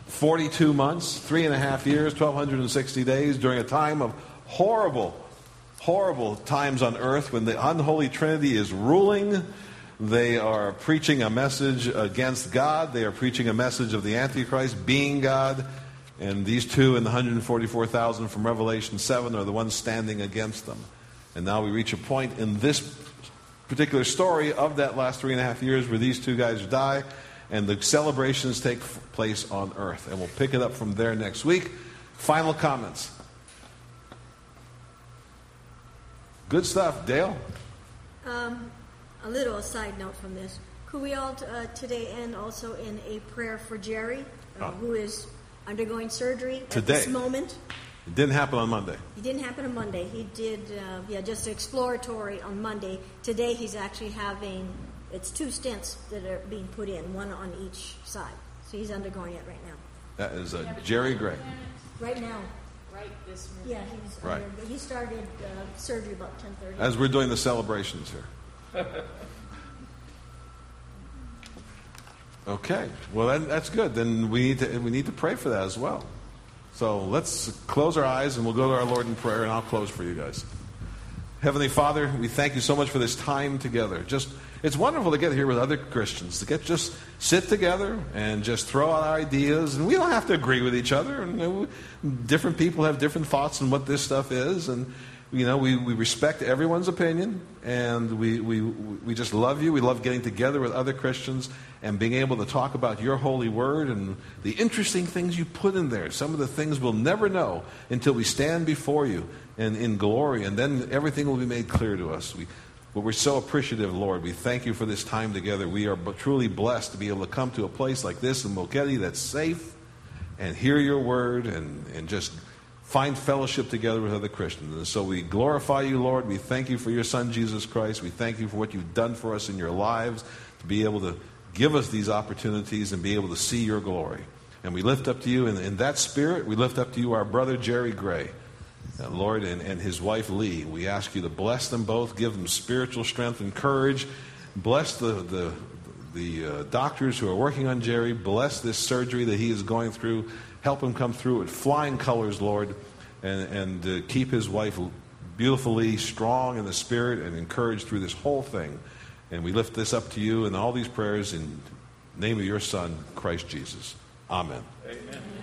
forty-two months, three and a half years, twelve sixty days during a time of horrible, horrible times on earth when the unholy Trinity is ruling. They are preaching a message against God. They are preaching a message of the Antichrist being God. And these two and the one hundred forty-four thousand from Revelation seven are the ones standing against them. And now we reach a point in this particular story of that last three and a half years where these two guys die, and the celebrations take place on earth. And we'll pick it up from there next week. Final comments. Good stuff. Dale? Um, a little side note from this. Could we all uh, today end also in a prayer for Jerry, uh, Oh. who is undergoing surgery at Today. this moment? It didn't happen on Monday. It didn't happen on Monday. He did, uh, yeah, just exploratory on Monday. Today he's actually having, it's two stents that are being put in, one on each side. So he's undergoing it right now. That is uh, Jerry Gray. Right now. Right this minute. Yeah, he's Right. under, he started uh, surgery about ten thirty. As we're doing the celebrations here. Okay. Well, then, that's good. Then we need to we need to pray for that as well. So let's close our eyes and we'll go to our Lord in prayer, and I'll close for you guys. Heavenly Father, we thank you so much for this time together. Just it's wonderful to get here with other Christians, to get just sit together and just throw out ideas, and we don't have to agree with each other. And, you know, different people have different thoughts on what this stuff is, and you know we, we respect everyone's opinion, and we, we we just love you. We love getting together with other Christians and being able to talk about your holy word and the interesting things you put in there. Some of the things we'll never know until we stand before you and in glory, and then everything will be made clear to us. We, but we're so appreciative, Lord. We thank you for this time together. We are truly blessed to be able to come to a place like this in Moketti that's safe and hear your word and, and just find fellowship together with other Christians. And so we glorify you, Lord. We thank you for your Son, Jesus Christ. We thank you for what you've done for us in your lives, to be able to give us these opportunities and be able to see your glory. And we lift up to you, in, in that spirit, we lift up to you our brother Jerry Gray, uh, Lord, and, and his wife Lee. We ask you to bless them both, give them spiritual strength and courage. Bless the, the, the uh, doctors who are working on Jerry. Bless this surgery that he is going through. Help him come through with flying colors, Lord, and, and uh, keep his wife beautifully strong in the spirit and encouraged through this whole thing. And we lift this up to you in all these prayers in the name of your Son, Christ Jesus. Amen. Amen.